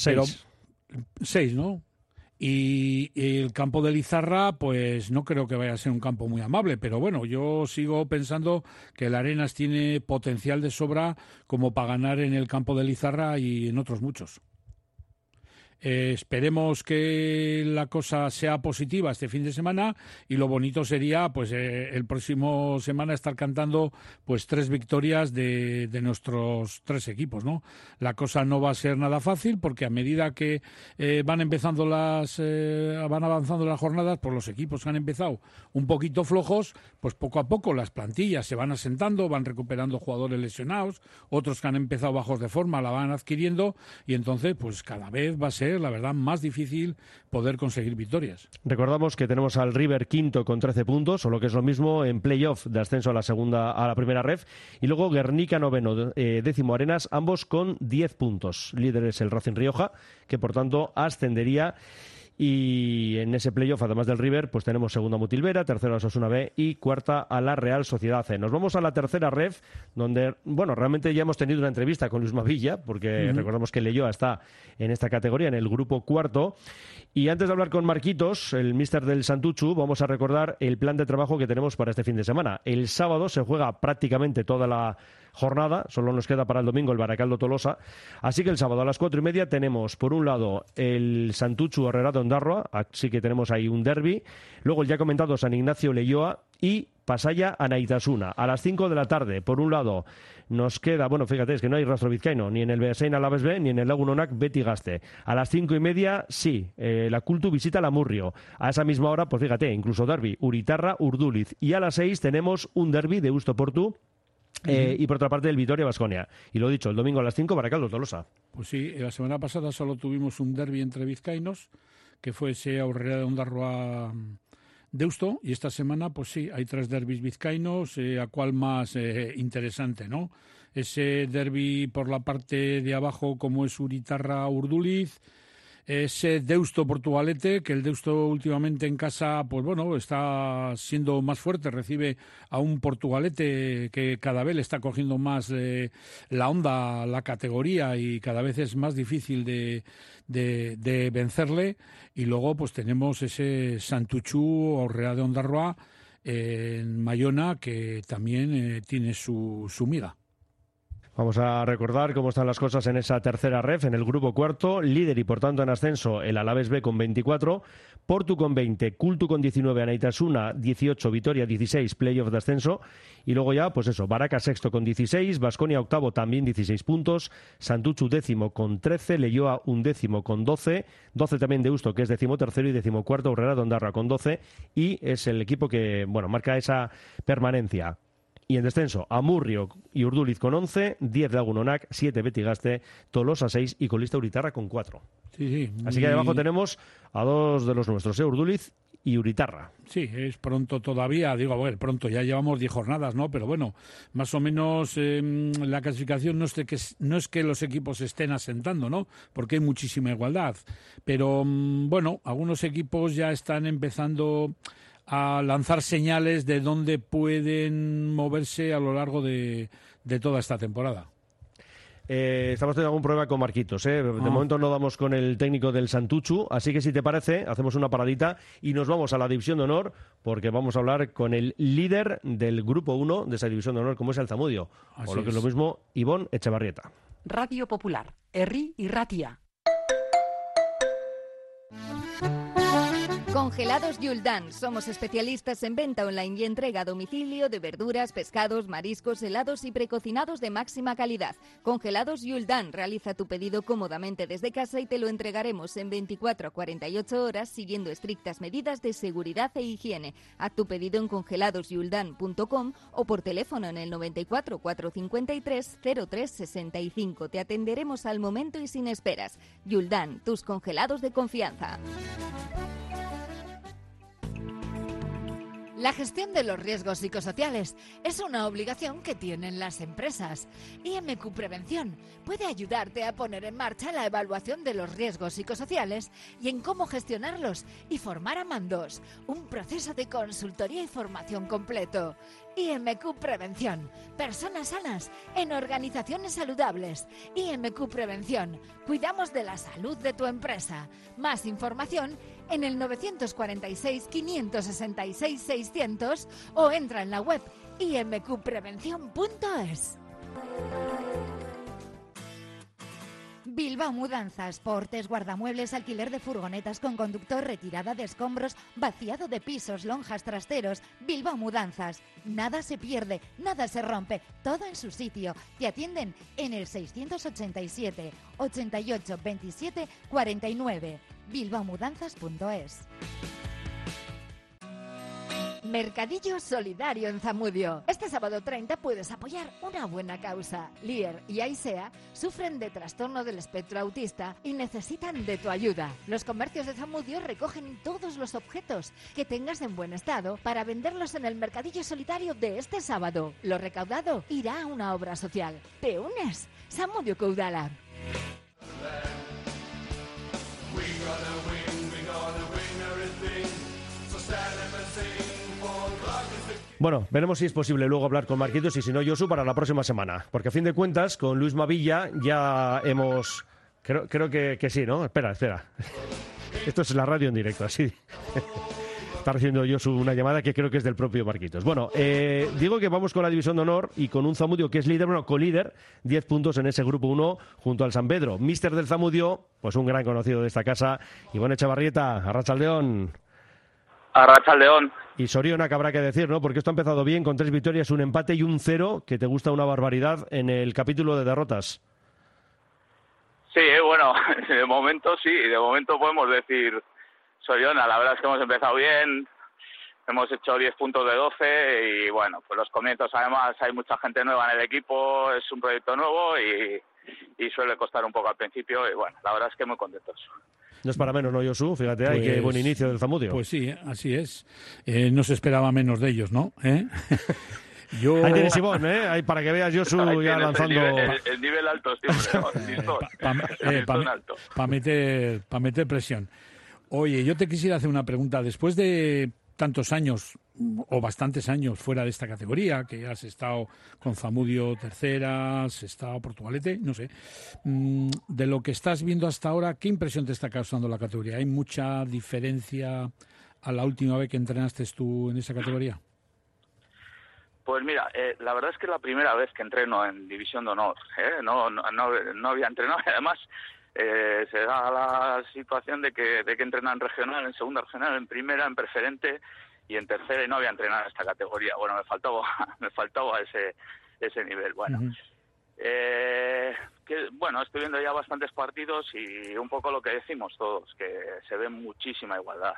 S2: 6, ¿no? Y el campo de Lizarra, pues no creo que vaya a ser un campo muy amable, pero bueno, yo sigo pensando que el Arenas tiene potencial de sobra como para ganar en el campo de Lizarra y en otros muchos. Esperemos que la cosa sea positiva este fin de semana y lo bonito sería pues el próximo semana estar cantando pues 3 victorias de nuestros 3 equipos, ¿no? La cosa no va a ser nada fácil porque a medida que van avanzando las jornadas, pues los equipos que han empezado un poquito flojos, pues poco a poco las plantillas se van asentando, van recuperando jugadores lesionados, otros que han empezado bajos de forma la van adquiriendo y entonces pues cada vez va a ser, la verdad, más difícil poder conseguir victorias.
S1: Recordamos que tenemos al River quinto con 13 puntos, o lo que es lo mismo en playoff de ascenso a la primera ref, y luego Guernica noveno, décimo Arenas, ambos con 10 puntos. Líder es el Racing Rioja, que por tanto ascendería. Y en ese playoff, además del River, pues tenemos segunda Mutilvera, tercera Osasuna B y cuarta a la Real Sociedad C. Nos vamos a la tercera ref, donde, bueno, realmente ya hemos tenido una entrevista con Luis Mavilla, porque recordamos que Leioa está en esta categoría, en el grupo cuarto. Y antes de hablar con Marquitos, el míster del Santuchu, vamos a recordar el plan de trabajo que tenemos para este fin de semana. El sábado se juega prácticamente toda la jornada, solo nos queda para el domingo el Baracaldo Tolosa, así que el sábado a las 4:30 tenemos por un lado el Santuchu Herrera de Ondarroa, así que tenemos ahí un derbi, luego el ya comentado San Ignacio Leioa y Pasaya Anaitasuna. A las 5 de la tarde, por un lado, nos queda, bueno, fíjate, es que no hay rastro vizcaíno, ni en el Beasain Alaves B, ni en el Lagunonac Beti Gaste. A las 5:30, sí, la Cultu visita la Murrio. A esa misma hora, pues fíjate, incluso derbi, Uritarra, Urduliz. Y a las 6 tenemos un derbi de Usto Portu, y por otra parte el Vitoria Baskonia. Y lo dicho, el domingo a las 5 Baracaldo Tolosa.
S2: Pues sí, la semana pasada solo tuvimos un derbi entre vizcaínos, que fue ese Aurrera de Ondarroa Deusto, y esta semana pues sí, hay 3 derbis vizcaínos, a cuál más interesante, ¿no? Ese derbi por la parte de abajo como es Uritarra Urduliz, ese Deusto Portugalete, que el Deusto últimamente en casa, pues bueno, está siendo más fuerte, recibe a un Portugalete que cada vez le está cogiendo más la onda, la categoría, y cada vez es más difícil de vencerle. Y luego pues tenemos ese Santuchu Aurrera de Ondarroa en Mayona, que también tiene su miga.
S1: Vamos a recordar cómo están las cosas en esa tercera ref, en el grupo cuarto, líder y por tanto en ascenso el Alaves B con 24, Portu con 20, Cultu con 19, Anaitasuna 18, Vitoria 16, playoff de ascenso, y luego ya, pues eso, Baracas sexto con 16, Baskonia octavo también 16 puntos, Santuchu décimo con 13, Leioa undécimo con 12, 12 también Deusto, que es décimo tercero, y décimo cuarto Aurrera de Ondarroa con 12, y es el equipo que, bueno, marca esa permanencia. Y en descenso, Amurrio y Urduliz con 11, 10 Lagunonac, 7 Betigaste, Tolosa 6 y colista Uritarra con 4.
S2: Sí.
S1: Así que ahí abajo tenemos a 2 de los nuestros, Urduliz y Uritarra.
S2: Sí, es pronto todavía, digo, bueno, pronto, ya llevamos 10 jornadas, ¿no? Pero bueno, más o menos la clasificación no es que los equipos estén asentando, ¿no? Porque hay muchísima igualdad. Pero bueno, algunos equipos ya están empezando a lanzar señales de dónde pueden moverse a lo largo de toda esta temporada.
S1: Estamos teniendo algún problema con Marquitos, De momento no damos con el técnico del Santuchu, así que si te parece, hacemos una paradita y nos vamos a la División de Honor, porque vamos a hablar con el líder del Grupo 1 de esa División de Honor, como es el Zamudio, o lo que es lo mismo, Ivón Echevarrieta.
S11: Radio Popular, Herri y Ratia.
S6: Congelados Yuldan. Somos especialistas en venta online y entrega a domicilio de verduras, pescados, mariscos, helados y precocinados de máxima calidad. Congelados Yuldan. Realiza tu pedido cómodamente desde casa y te lo entregaremos en 24 a 48 horas siguiendo estrictas medidas de seguridad e higiene. Haz tu pedido en congeladosyuldan.com o por teléfono en el 94 453 0365. Te atenderemos al momento y sin esperas. Yuldan, tus congelados de confianza.
S4: La gestión de los riesgos psicosociales es una obligación que tienen las empresas. IMQ Prevención puede ayudarte a poner en marcha la evaluación de los riesgos psicosociales y en cómo gestionarlos y formar a mandos. Un proceso de consultoría y formación completo. IMQ Prevención. Personas sanas en organizaciones saludables. IMQ Prevención. Cuidamos de la salud de tu empresa. Más información en el 946-566-600 o entra en la web imqprevención.es. Bilbao Mudanzas, portes, guardamuebles, alquiler de furgonetas con conductor, retirada de escombros, vaciado de pisos, lonjas, trasteros. Bilbao Mudanzas. Nada se pierde, nada se rompe, todo en su sitio. Te atienden en el 687 88 27 49. bilbaomudanzas.es.
S6: Mercadillo Solidario en Zamudio. Este sábado 30 puedes apoyar una buena causa. Lier y Aisea sufren de trastorno del espectro autista y necesitan de tu ayuda. Los comercios de Zamudio recogen todos los objetos que tengas en buen estado para venderlos en el Mercadillo Solidario de este sábado. Lo recaudado irá a una obra social. ¿Te unes? Zamudio Caudala.
S1: Bueno, veremos si es posible luego hablar con Marquitos y si no, Josu, para la próxima semana. Porque a fin de cuentas, con Luis Mavilla ya hemos... Creo que sí, ¿no? Espera. Esto es la radio en directo, así. Está recibiendo Josu una llamada que creo que es del propio Marquitos. Bueno, digo que vamos con la División de Honor y con un Zamudio que es líder, bueno, colíder, 10 puntos en ese grupo 1 junto al San Pedro. Míster del Zamudio, pues un gran conocido de esta casa, Iván Echavarrieta, Arratsaldeón.
S12: Arratsaldeón.
S1: Y Soriona, que habrá que decir, ¿no? Porque esto ha empezado bien, con 3 victorias, un empate y un 0, que te gusta una barbaridad en el capítulo de derrotas.
S12: Sí, bueno, de momento sí, de momento podemos decir Soriona. La verdad es que hemos empezado bien, hemos hecho 10 puntos de 12 y bueno, pues los comienzos además hay mucha gente nueva en el equipo, es un proyecto nuevo y suele costar un poco al principio y bueno, la verdad es que muy contentos.
S1: No es para menos, ¿no, Josu? Fíjate,
S2: pues,
S1: qué buen inicio del Zamudio.
S2: Pues sí, así es. No se esperaba menos de ellos, ¿no?
S1: Ahí tienes, Ivón, Ahí para que veas Josu ya lanzando...
S12: El nivel alto,
S2: Para meter presión. Oye, yo te quisiera hacer una pregunta. Después de tantos años, o bastantes años fuera de esta categoría, que has estado con Zamudio tercera, has estado Portugalete, no sé, de lo que estás viendo hasta ahora, ¿qué impresión te está causando la categoría? ¿Hay mucha diferencia a la última vez que entrenaste tú en esa categoría?
S12: Pues mira, la verdad es que es la primera vez que entreno en División de Honor, no había entrenado, además se da la situación de que entrenan en regional, en segunda regional, en primera, en preferente y en tercera, y no había entrenado en esta categoría. Bueno, me faltaba ese nivel. Bueno, estoy viendo ya bastantes partidos y un poco lo que decimos todos, que se ve muchísima igualdad.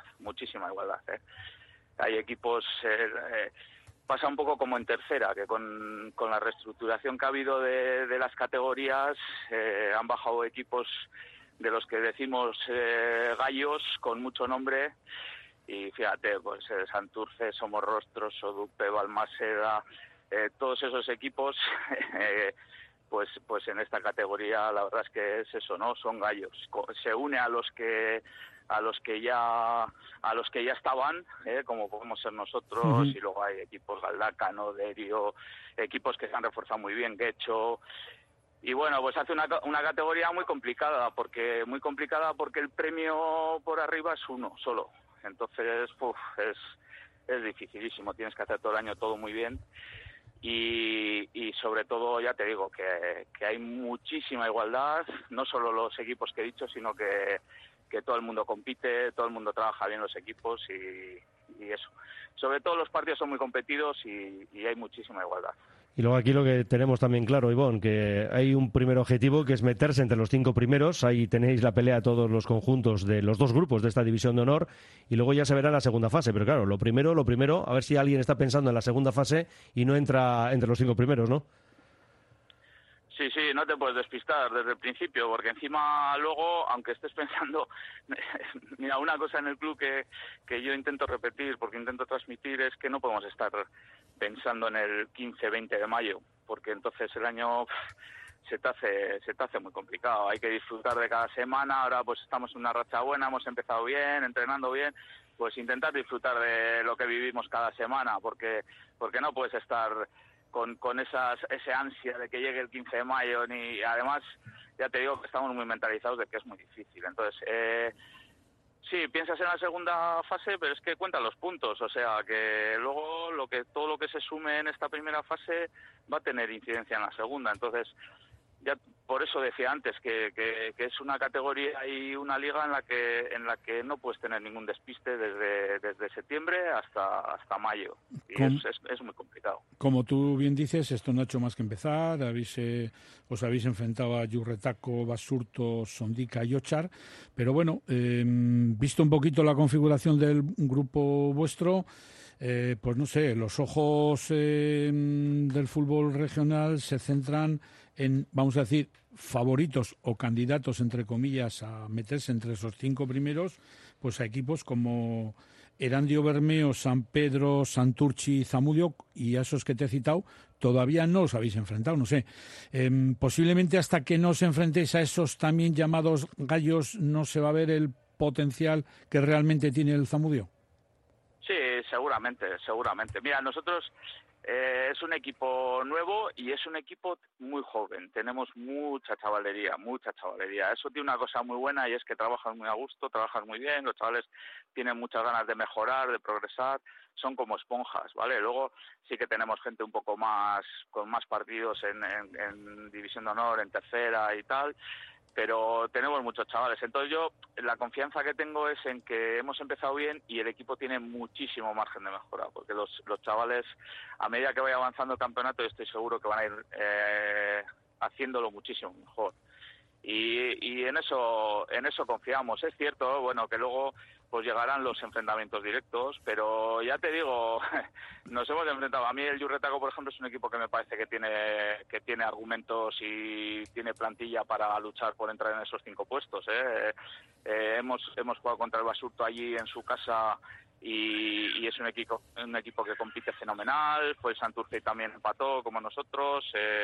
S12: Hay equipos... pasa un poco como en tercera, que con la reestructuración que ha habido de las categorías han bajado equipos de los que decimos gallos con mucho nombre y fíjate, pues Santurce, Somorrostros, Sodupe, Balmaseda, todos esos equipos pues en esta categoría la verdad es que es eso, ¿no? Son gallos. Se une a los que ya estaban, como podemos ser nosotros, y luego hay equipos Galdacano, Derio, equipos que se han reforzado muy bien, Guecho, y bueno, pues hace una categoría muy complicada porque el premio por arriba es uno solo, entonces es dificilísimo, tienes que hacer todo el año todo muy bien. Y sobre todo, ya te digo, que hay muchísima igualdad, no solo los equipos que he dicho, sino que todo el mundo compite, todo el mundo trabaja bien los equipos y eso. Sobre todo los partidos son muy competidos y hay muchísima igualdad.
S1: Y luego aquí lo que tenemos también claro, Ivón, que hay un primer objetivo que es meterse entre los 5 primeros. Ahí tenéis la pelea a todos los conjuntos de los 2 grupos de esta División de Honor y luego ya se verá en la segunda fase. Pero claro, lo primero, a ver si alguien está pensando en la segunda fase y no entra entre los 5 primeros, ¿no?
S12: Sí, no te puedes despistar desde el principio, porque encima luego, aunque estés pensando, mira, una cosa en el club que yo intento repetir, porque intento transmitir, es que no podemos estar pensando en el 15-20 de mayo, porque entonces el año se te hace muy complicado. Hay que disfrutar de cada semana. Ahora pues estamos en una racha buena, hemos empezado bien, entrenando bien, pues intentar disfrutar de lo que vivimos cada semana, porque no puedes estar con ese ansia de que llegue el 15 de mayo, ni además ya te digo que estamos muy mentalizados de que es muy difícil. Entonces, sí, piensas en la segunda fase, pero es que cuentan los puntos, o sea que luego todo lo que se sume en esta primera fase va a tener incidencia en la segunda. Entonces, ya por eso decía antes que es una categoría y una liga en la que no puedes tener ningún despiste desde septiembre hasta mayo, y es muy complicado.
S2: Como tú bien dices, esto no ha hecho más que empezar. Os habéis enfrentado a Yurretaco, Basurto, Sondica y Ochar, pero bueno, visto un poquito la configuración del grupo vuestro, pues no sé, los ojos del fútbol regional se centran en, vamos a decir, favoritos o candidatos, entre comillas, a meterse entre esos 5 primeros, pues a equipos como Erandio Bermeo, San Pedro, Santurchi, Zamudio, y a esos que te he citado todavía no os habéis enfrentado, no sé. Posiblemente hasta que no os enfrentéis a esos también llamados gallos no se va a ver el potencial que realmente tiene el Zamudio.
S12: Sí, seguramente. Mira, nosotros es un equipo nuevo y es un equipo muy joven. Tenemos mucha chavalería. Eso tiene una cosa muy buena, y es que trabajan muy a gusto, trabajan muy bien, los chavales tienen muchas ganas de mejorar, de progresar, son como esponjas, ¿vale? Luego sí que tenemos gente un poco más, con más partidos en División de Honor, en tercera y tal, pero tenemos muchos chavales. Entonces yo, la confianza que tengo es en que hemos empezado bien y el equipo tiene muchísimo margen de mejora, porque los chavales, a medida que vaya avanzando el campeonato, estoy seguro que van a ir haciéndolo muchísimo mejor. Y en eso confiamos. Es cierto, bueno, que luego pues llegarán los enfrentamientos directos, pero ya te digo, nos hemos enfrentado. A mí el Yurretaco, por ejemplo, es un equipo que me parece que tiene argumentos y tiene plantilla para luchar por entrar en esos 5 puestos. Hemos jugado contra el Basurto allí en su casa y es un equipo que compite fenomenal. Pues el Santurce también empató como nosotros.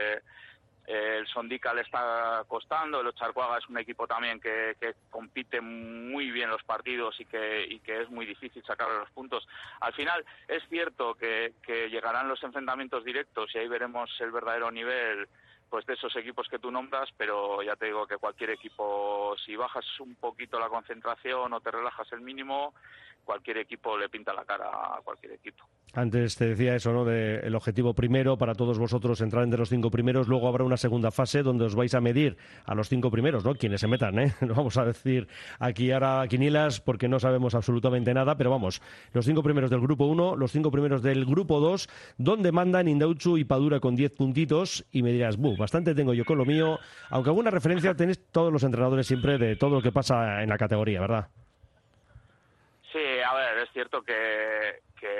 S12: El Sondica le está costando, el Ocharcoaga es un equipo también que compite muy bien los partidos y que es muy difícil sacarle los puntos. Al final es cierto que llegarán los enfrentamientos directos y ahí veremos el verdadero nivel pues de esos equipos que tú nombras, pero ya te digo que cualquier equipo, si bajas un poquito la concentración o te relajas el mínimo, cualquier equipo le pinta la cara a cualquier equipo.
S1: Antes te decía eso, ¿no? De el objetivo primero para todos vosotros, entrar entre los 5 primeros. Luego habrá una segunda fase donde os vais a medir a los 5 primeros, ¿no? Quienes se metan, ¿eh? No vamos a decir aquí ahora quinielas porque no sabemos absolutamente nada, pero vamos, los 5 primeros del grupo 1, los 5 primeros del grupo 2, donde mandan Indautxu y Padura con 10 puntitos, y me dirás, bastante tengo yo con lo mío, aunque alguna referencia tenéis todos los entrenadores siempre de todo lo que pasa en la categoría, ¿verdad?
S12: Sí, a ver, es cierto que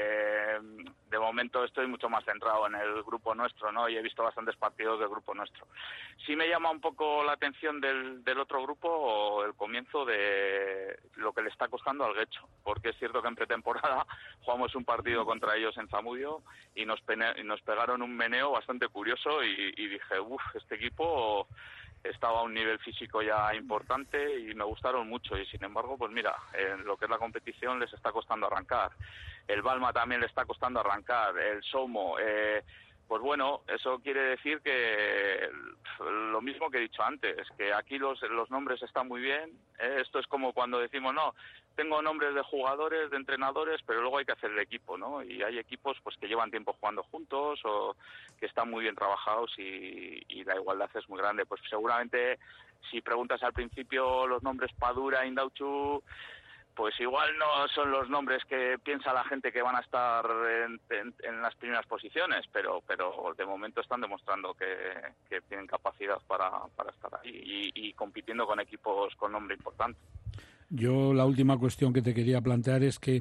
S12: de momento estoy mucho más centrado en el grupo nuestro, ¿no? Y he visto bastantes partidos del grupo nuestro. Sí me llama un poco la atención del otro grupo el comienzo de lo que le está costando al Guecho, porque es cierto que en pretemporada jugamos un partido contra ellos en Zamudio y nos pegaron un meneo bastante curioso y dije, este equipo estaba a un nivel físico ya importante y me gustaron mucho, y sin embargo, pues mira, en lo que es la competición les está costando arrancar. El Balma también le está costando arrancar, el Somo, pues bueno, eso quiere decir que lo mismo que he dicho antes, que aquí los nombres están muy bien. Esto es como cuando decimos, no, tengo nombres de jugadores, de entrenadores, pero luego hay que hacer el equipo, ¿no? Y hay equipos pues que llevan tiempo jugando juntos o que están muy bien trabajados y la igualdad es muy grande. Pues seguramente si preguntas al principio los nombres Padura, Indautxu, pues igual no son los nombres que piensa la gente que van a estar en las primeras posiciones, pero de momento están demostrando que tienen capacidad para estar ahí y compitiendo con equipos con nombre importante.
S2: Yo la última cuestión que te quería plantear es que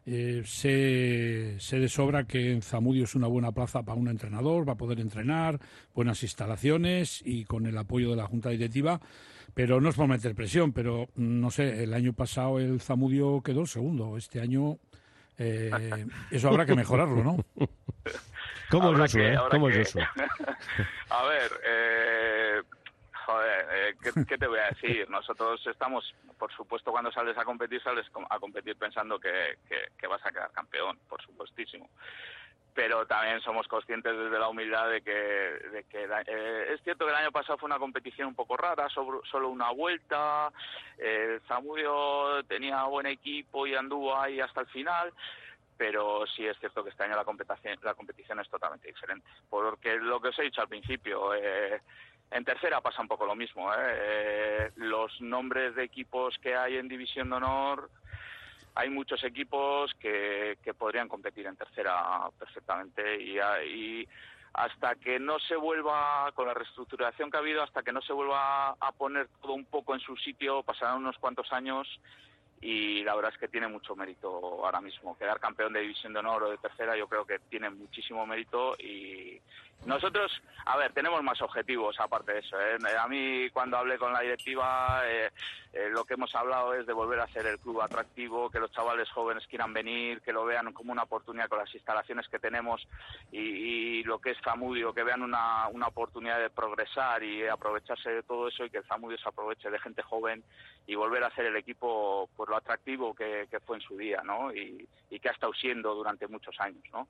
S2: sé de sobra que en Zamudio es una buena plaza para un entrenador, va a poder entrenar, buenas instalaciones y con el apoyo de la Junta Directiva, pero no es por meter presión, pero no sé, el año pasado el Zamudio quedó segundo, este año eso habrá que mejorarlo, ¿no?
S1: ¿Cómo es eso, ¿Cómo es eso?
S12: A ver, ¿qué te voy a decir? Nosotros estamos, por supuesto, cuando sales a competir pensando que vas a quedar campeón, por supuestísimo. Pero también somos conscientes desde la humildad de que es cierto que el año pasado fue una competición un poco rara, solo una vuelta, Zamudio tenía buen equipo y anduvo ahí hasta el final, pero sí es cierto que este año la competición es totalmente diferente, porque lo que os he dicho al principio, En tercera pasa un poco lo mismo, los nombres de equipos que hay en División de Honor, hay muchos equipos que podrían competir en tercera perfectamente y hasta que no se vuelva, con la reestructuración que ha habido, hasta que no se vuelva a poner todo un poco en su sitio, pasarán unos cuantos años y la verdad es que tiene mucho mérito ahora mismo. Quedar campeón de División de Honor o de tercera yo creo que tiene muchísimo mérito y nosotros, a ver, tenemos más objetivos aparte de eso. A mí cuando hablé con la directiva lo que hemos hablado es de volver a hacer el club atractivo, que los chavales jóvenes quieran venir, que lo vean como una oportunidad con las instalaciones que tenemos y lo que es Zamudio, que vean una oportunidad de progresar y aprovecharse de todo eso y que el Zamudio se aproveche de gente joven y volver a hacer el equipo por lo atractivo que fue en su día, ¿no? Y que ha estado siendo durante muchos años, ¿no?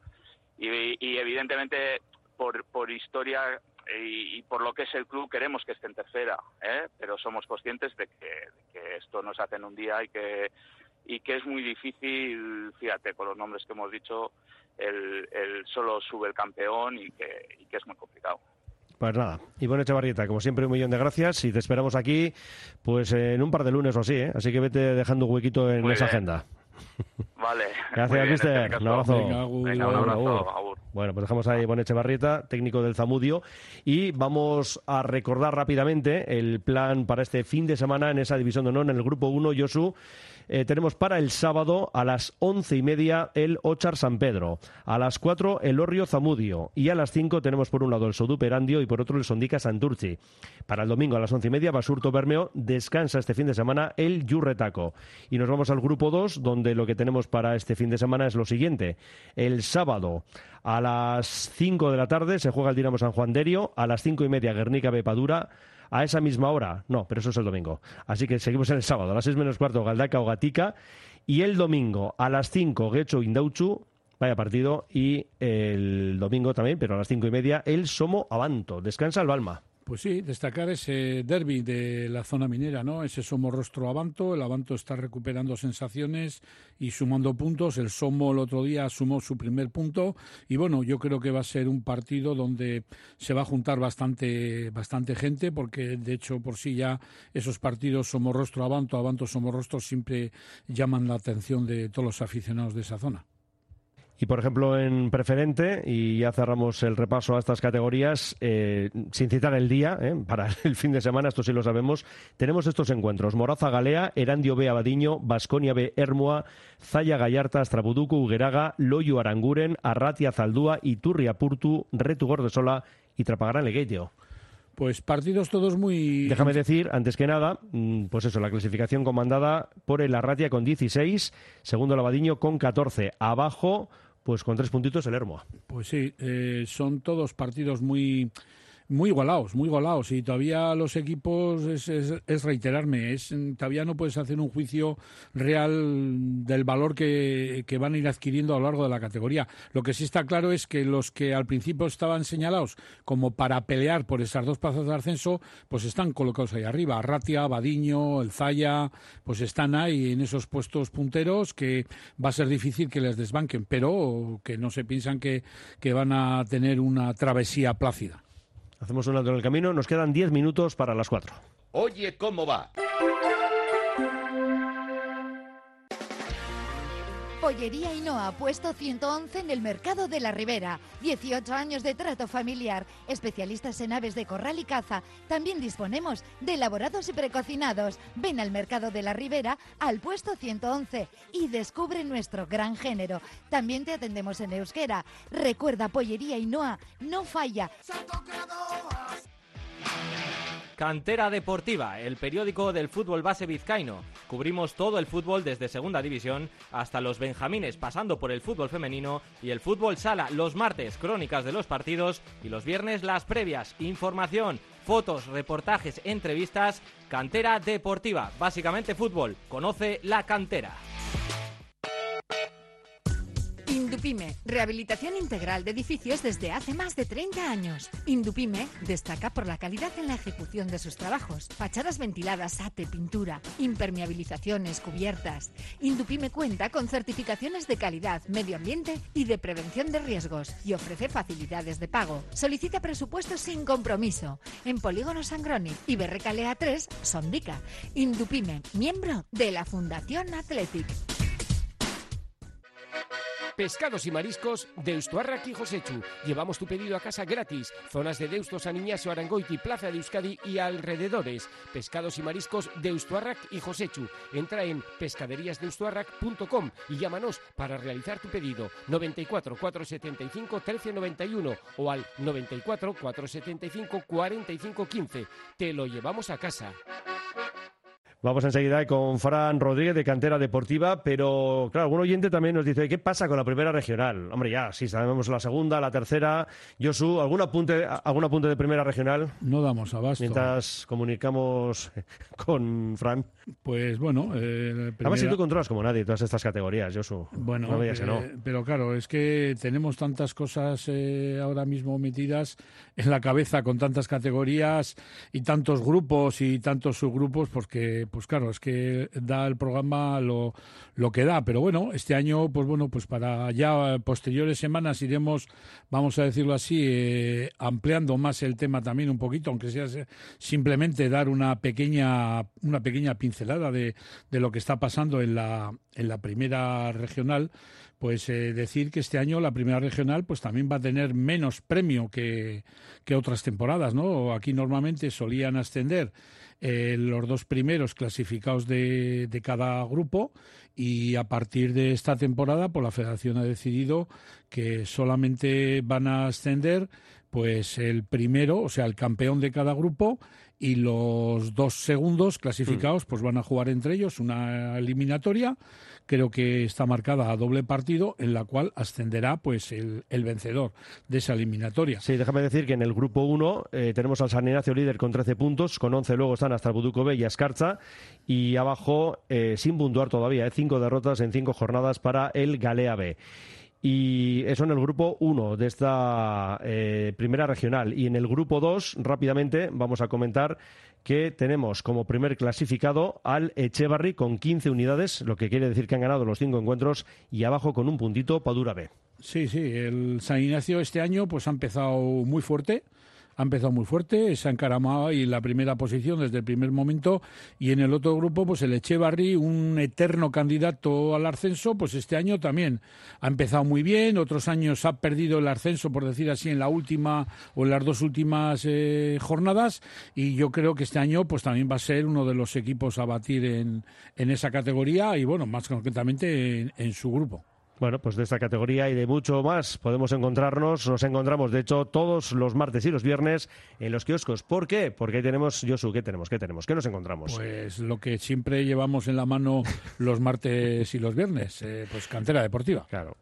S12: Y evidentemente por historia y por lo que es el club queremos que esté en tercera, pero somos conscientes de que esto no se hace en un día y que es muy difícil, fíjate, con los nombres que hemos dicho, el solo sube el campeón y que es muy complicado.
S1: Pues nada, Ivonne Etxebarrieta, como siempre, un millón de gracias y te esperamos aquí pues en un par de lunes o así, así que vete dejando un huequito en esa agenda.
S12: Vale.
S1: Gracias, mister. Un abrazo.
S12: Venga, un abrazo. Agur.
S1: Bueno, pues dejamos ahí Ivonne Etxebarrieta, técnico del Zamudio, y vamos a recordar rápidamente el plan para este fin de semana en esa División de Honor, en el Grupo 1, Josu. Tenemos para el sábado a las 11:30 el Ochar San Pedro, a las 4 el Orrio Zamudio y a las 5 tenemos por un lado el Sodupe Erandio y por otro el Sondica Santurtzi. Para el domingo a las 11:30 Basurto Bermeo, descansa este fin de semana el Yurretaco. Y nos vamos al Grupo 2, donde lo que tenemos para este fin de semana es lo siguiente. El sábado a las 5 de la tarde se juega el Dinamo San Juan de Herio, a las 5:30 Guernica Bepadura. A esa misma hora, no, pero eso es el domingo. Así que seguimos en el sábado, a las 6 menos cuarto, Galdaca o Gatica. Y el domingo, a las 5, Guecho Indautxu, vaya partido. Y el domingo también, pero a las 5:30, el Somo Abanto. Descansa el Balma.
S2: Pues sí, destacar ese derbi de la zona minera, ¿no? Ese Somorrostro Abanto, el Abanto está recuperando sensaciones y sumando puntos. El Somo el otro día sumó su primer punto y bueno, yo creo que va a ser un partido donde se va a juntar bastante gente, porque de hecho por sí ya esos partidos Somorrostro Abanto, Abanto Somorrostro siempre llaman la atención de todos los aficionados de esa zona.
S1: Y, por ejemplo, en preferente, y ya cerramos el repaso a estas categorías, sin citar el día, para el fin de semana, esto sí lo sabemos, tenemos estos encuentros. Moraza Galea, Erandio B Abadiño, Baskonia B Ermua, Zaya Gallarta, Astrabuduco, Ugueraga, Loyu Aranguren, Arratia Zaldúa, Iturri Apurtu, Retu Gordesola y Trapagaran Legueiteo.
S2: Pues partidos todos muy...
S1: Déjame decir, antes que nada, pues eso, la clasificación comandada por el Arratia con 16, segundo el Abadiño con 14, abajo... Pues con 3 puntitos el Ermua.
S2: Pues sí, son todos partidos muy igualados y todavía los equipos es reiterarme, todavía no puedes hacer un juicio real del valor que van a ir adquiriendo a lo largo de la categoría. Lo que sí está claro es que los que al principio estaban señalados como para pelear por esas 2 plazas de ascenso, pues están colocados ahí arriba. Arratia, Abadiño, el Zaya, pues están ahí en esos puestos punteros que va a ser difícil que les desbanquen, pero que no se piensan que van a tener una travesía plácida.
S1: Hacemos un alto en el camino, nos quedan 10 minutos para las 4.
S8: Oye, ¿cómo va?
S4: Pollería Ainhoa, puesto 111 en el Mercado de la Ribera. 18 años de trato familiar. Especialistas en aves de corral y caza. También disponemos de elaborados y precocinados. Ven al Mercado de la Ribera, al puesto 111 y descubre nuestro gran género. También te atendemos en euskera. Recuerda, Pollería Ainhoa no falla.
S10: Cantera Deportiva, el periódico del fútbol base vizcaíno. Cubrimos todo el fútbol desde segunda división hasta los benjamines, pasando por el fútbol femenino y el fútbol sala. Los martes, crónicas de los partidos y los viernes, las previas. Información, fotos, reportajes, entrevistas. Cantera Deportiva, básicamente fútbol. Conoce la cantera.
S6: Indupime, rehabilitación integral de edificios desde hace más de 30 años. Indupime destaca por la calidad en la ejecución de sus trabajos. Fachadas ventiladas, ate, pintura, impermeabilizaciones, cubiertas. Indupime cuenta con certificaciones de calidad, medio ambiente y de prevención de riesgos y ofrece facilidades de pago. Solicita presupuestos sin compromiso en Polígono Sangroni y Berrecalea 3, Sondica. Indupime, miembro de la Fundación Athletic.
S9: Pescados y mariscos Deustuarrak y Josechu. Llevamos tu pedido a casa gratis. Zonas de Deusto, San Ignacio, Arangoiti, Plaza de Euskadi y alrededores. Pescados y mariscos Deustuarrak y Josechu. Entra en pescaderíasdeustuarrak.com y llámanos para realizar tu pedido. 94 475 1391 o al 94 475 45 15. Te lo llevamos a casa.
S1: Vamos enseguida con Fran Rodríguez de Cantera Deportiva, pero claro, algún oyente también nos dice, ¿qué pasa con la primera regional? Hombre, ya, sí, sabemos la segunda, la tercera. Josu, ¿algún apunte de primera regional?
S2: No damos abasto.
S1: Mientras comunicamos con Fran.
S2: Pues bueno,
S1: Además, si tú controlas como nadie todas estas categorías, Josu.
S2: Bueno,
S1: no me digas que no.
S2: Pero claro, es que tenemos tantas cosas ahora mismo metidas en la cabeza con tantas categorías y tantos grupos y tantos subgrupos, porque pues claro, es que da el programa lo que da, pero bueno, este año, pues para ya posteriores semanas iremos, vamos a decirlo así, ampliando más el tema también un poquito, aunque sea simplemente dar una pequeña pincelada de lo que está pasando en la primera regional. Pues decir que este año la primera regional pues también va a tener menos premio que otras temporadas, ¿no? Aquí normalmente solían ascender los dos primeros clasificados de cada grupo, y a partir de esta temporada pues la Federación ha decidido que solamente van a ascender pues el primero, o sea, el campeón de cada grupo, y los dos segundos clasificados pues van a jugar entre ellos una eliminatoria. Creo que está marcada a doble partido, en la cual ascenderá pues el vencedor de esa eliminatoria.
S1: Sí, déjame decir que en el grupo 1 tenemos al San Ignacio líder con 13 puntos, con 11 luego están hasta el Buduco B y Escarcha, y abajo sin puntuar todavía, 5 derrotas en 5 jornadas para el Galea B. Y eso en el grupo 1 de esta primera regional. Y en el grupo 2, rápidamente, vamos a comentar que tenemos como primer clasificado al Echevarri con 15 unidades, lo que quiere decir que han ganado los 5 encuentros, y abajo con un puntito Padura B.
S2: Sí, el San Ignacio este año pues ha empezado muy fuerte. Se ha encaramado ahí en la primera posición desde el primer momento, y en el otro grupo pues el Echevarri, un eterno candidato al ascenso, pues este año también ha empezado muy bien. Otros años ha perdido el ascenso, por decir así, en la última o en las dos últimas jornadas, y yo creo que este año pues también va a ser uno de los equipos a batir en esa categoría, y bueno, más concretamente en su grupo.
S1: Bueno, pues de esta categoría y de mucho más nos encontramos, de hecho, todos los martes y los viernes en los kioscos. ¿Por qué? Porque ahí tenemos, Josu, ¿qué tenemos? ¿Qué nos encontramos?
S2: Pues lo que siempre llevamos en la mano los martes y los viernes, pues Cantera Deportiva.
S1: Claro.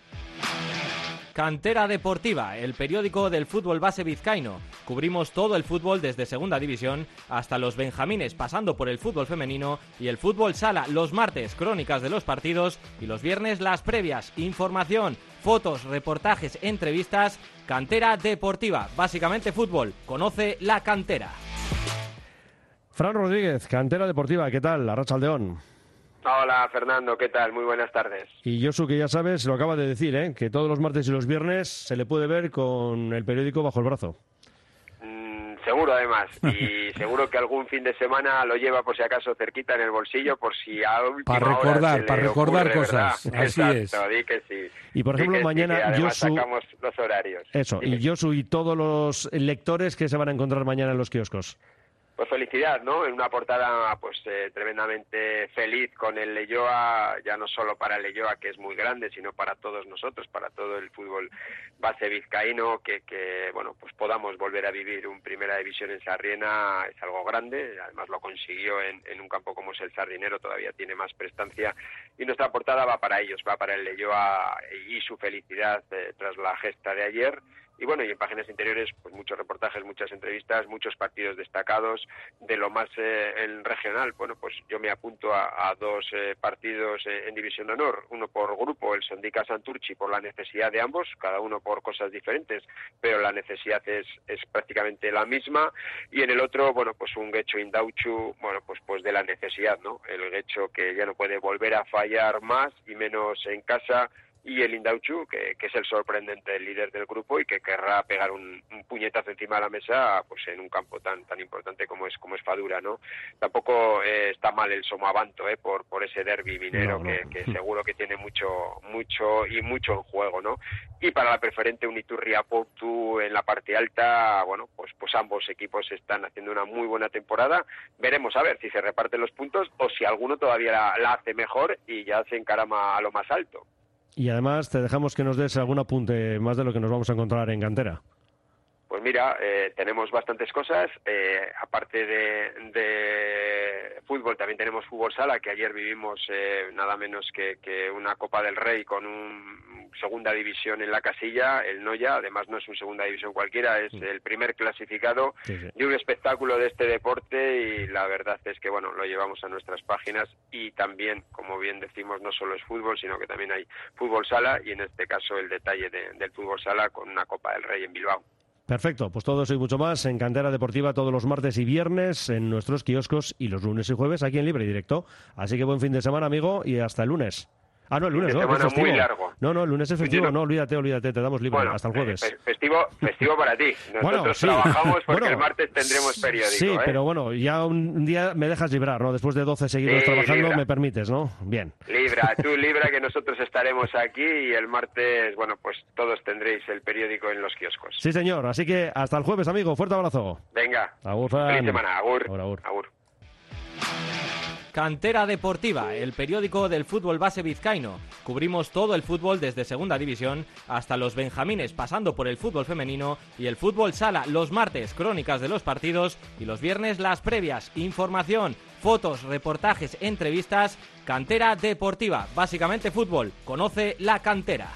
S10: Cantera Deportiva, el periódico del fútbol base vizcaíno. Cubrimos todo el fútbol desde Segunda División hasta los benjamines, pasando por el fútbol femenino y el fútbol sala. Los martes, crónicas de los partidos, y los viernes, las previas, información, fotos, reportajes, entrevistas. Cantera Deportiva, básicamente fútbol. Conoce la cantera.
S1: Fran Rodríguez, Cantera Deportiva, ¿qué tal? Arratsaldeón.
S13: Hola, Fernando, ¿qué tal? Muy buenas tardes.
S1: Y Josu, que ya sabes, lo acaba de decir, que todos los martes y los viernes se le puede ver con el periódico bajo el brazo.
S13: Seguro, además, y seguro que algún fin de semana lo lleva por si acaso cerquita en el bolsillo, por si a última hora
S2: para recordar cosas. Así
S13: Exacto,
S2: es.
S13: Di que sí.
S1: Y por ejemplo, mañana
S13: Josu, sacamos los horarios.
S1: Eso, y Josu y todos los lectores que se van a encontrar mañana en los kioscos.
S13: Pues felicidad, ¿no? En una portada pues tremendamente feliz con el Leioa, ya no solo para el Leioa, que es muy grande, sino para todos nosotros, para todo el fútbol base vizcaíno, que bueno, pues podamos volver a vivir un Primera División en Sarriena, es algo grande. Además lo consiguió en un campo como es el Sardinero, todavía tiene más prestancia, y nuestra portada va para ellos, va para el Leioa y su felicidad tras la gesta de ayer. Y bueno, y en páginas interiores, pues muchos reportajes, muchas entrevistas, muchos partidos destacados. De lo más en regional, bueno, pues yo me apunto a 2 partidos en División de Honor, uno por grupo, el Sondica Santurchi, por la necesidad de ambos, cada uno por cosas diferentes, pero la necesidad es prácticamente la misma. Y en el otro, bueno, pues un Getxo Indautxu, bueno, pues de la necesidad, ¿no? El Getxo que ya no puede volver a fallar más y menos en casa, y el Indautxu, que es el sorprendente líder del grupo y que querrá pegar un puñetazo encima de la mesa pues en un campo tan importante como es Fadura, ¿no? Tampoco está mal el Somoavanto por ese derbi minero, no. Que seguro que tiene mucho en juego, ¿no? Y para la preferente Uniturria Portu en la parte alta, bueno, pues ambos equipos están haciendo una muy buena temporada. Veremos a ver si se reparten los puntos o si alguno todavía la hace mejor y ya se encarama a lo más alto.
S1: Y además te dejamos que nos des algún apunte más de lo que nos vamos a encontrar en cantera.
S13: Pues mira, tenemos bastantes cosas. Aparte de fútbol, también tenemos fútbol sala, que ayer vivimos nada menos que una Copa del Rey con un segunda división en la casilla, el Noya. Además no es un segunda división cualquiera, es el primer clasificado de un espectáculo de este deporte, y la verdad es que bueno, lo llevamos a nuestras páginas. Y también, como bien decimos, no solo es fútbol, sino que también hay fútbol sala, y en este caso el detalle del fútbol sala con una Copa del Rey en Bilbao.
S1: Perfecto, pues todo eso y mucho más en Cantera Deportiva todos los martes y viernes en nuestros kioscos, y los lunes y jueves aquí en Libre y Directo. Así que buen fin de semana, amigo, y hasta el lunes. Ah, no, el lunes, ¿no? Es festivo.
S13: Muy largo.
S1: No, el lunes es festivo. No, olvídate, te damos libre hasta el jueves.
S13: Festivo para ti. Nosotros trabajamos porque el martes tendremos periódico.
S1: Sí, pero bueno, ya un día me dejas librar, ¿no? Después de 12 seguidos trabajando, me permites, ¿no? Bien.
S13: Tú libra, que nosotros estaremos aquí, y el martes, bueno, pues todos tendréis el periódico en los kioscos.
S1: Sí, señor. Así que hasta el jueves, amigo. Fuerte abrazo.
S13: Venga.
S1: Agur,
S13: feliz semana. Agur.
S1: Agur.
S10: Cantera Deportiva, el periódico del fútbol base vizcaíno. Cubrimos todo el fútbol desde Segunda División hasta los benjamines, pasando por el fútbol femenino y el fútbol sala. Los martes, crónicas de los partidos, y los viernes, las previas, información, fotos, reportajes, entrevistas. Cantera Deportiva, básicamente fútbol. Conoce la cantera.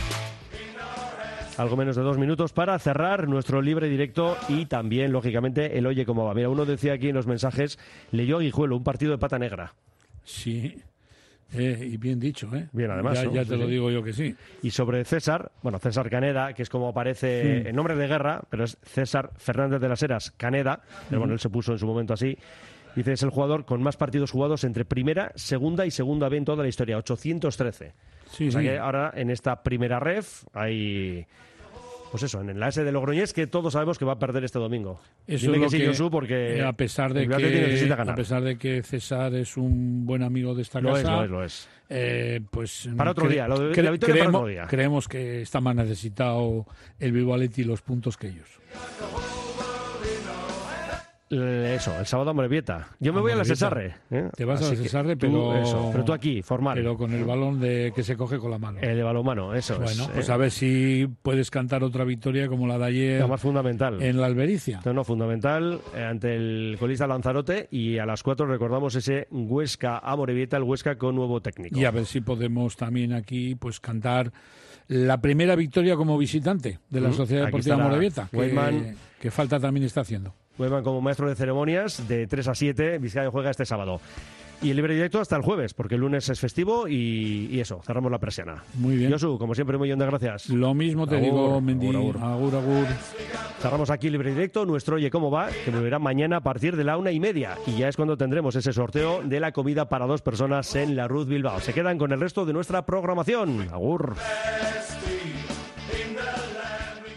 S1: Algo menos de 2 minutos para cerrar nuestro libre directo, y también, lógicamente, el Oye Cómo Va. Mira, uno decía aquí en los mensajes, leyó a Guijuelo, un partido de pata negra.
S2: Sí, y bien dicho, ¿eh?
S1: Bien, además.
S2: Ya te lo digo yo que sí.
S1: Y sobre César, César Caneda, que es como aparece en nombre de guerra, pero es César Fernández de las Heras Caneda, pero bueno, él se puso en su momento así. Dice, es el jugador con más partidos jugados entre primera, segunda y segunda B en toda la historia, 813.
S2: Sí,
S1: o sea que ahora en esta primera ref hay... Pues eso, en el AS de Logroñés, que todos sabemos que va a perder este domingo.
S2: Eso
S1: Dime
S2: es
S1: que
S2: lo
S1: sí, Josu, porque
S2: a pesar de que César es un buen amigo de esta casa,
S1: lo es.
S2: Pues
S1: para otro día, la victoria para otro día.
S2: Creemos que está más necesitado el Bilbao Athletic los puntos que ellos.
S1: Eso, el sábado a Amorebieta. Yo me voy a la Cesarre.
S2: Te vas a la Cesarre, pero
S1: tú aquí, formal.
S2: Pero con el balón que se coge con la mano.
S1: El de balonmano, eso es.
S2: Bueno, pues a ver si puedes cantar otra victoria como la de ayer.
S1: La más fundamental.
S2: En la Albericia.
S1: No, fundamental ante el colista Lanzarote, y a las 4 recordamos ese Huesca Amorebieta, el Huesca con nuevo técnico.
S2: Y a ver si podemos también aquí pues cantar la primera victoria como visitante de la Sociedad Deportiva Amorebieta, que falta también está haciendo.
S1: Vuelvan como maestro de ceremonias de 3 a 7. Vizcaya juega este sábado. Y el libre directo hasta el jueves, porque el lunes es festivo y eso, cerramos la persiana.
S2: Muy bien.
S1: Josu, como siempre, un millón de gracias.
S2: Lo mismo te digo, Mendy. Agur.
S1: Cerramos aquí libre directo, nuestro Oye Cómo Va, que volverá mañana a partir de la 1:30. Y ya es cuando tendremos ese sorteo de la comida para 2 personas en la Ruth Bilbao. Se quedan con el resto de nuestra programación. Agur.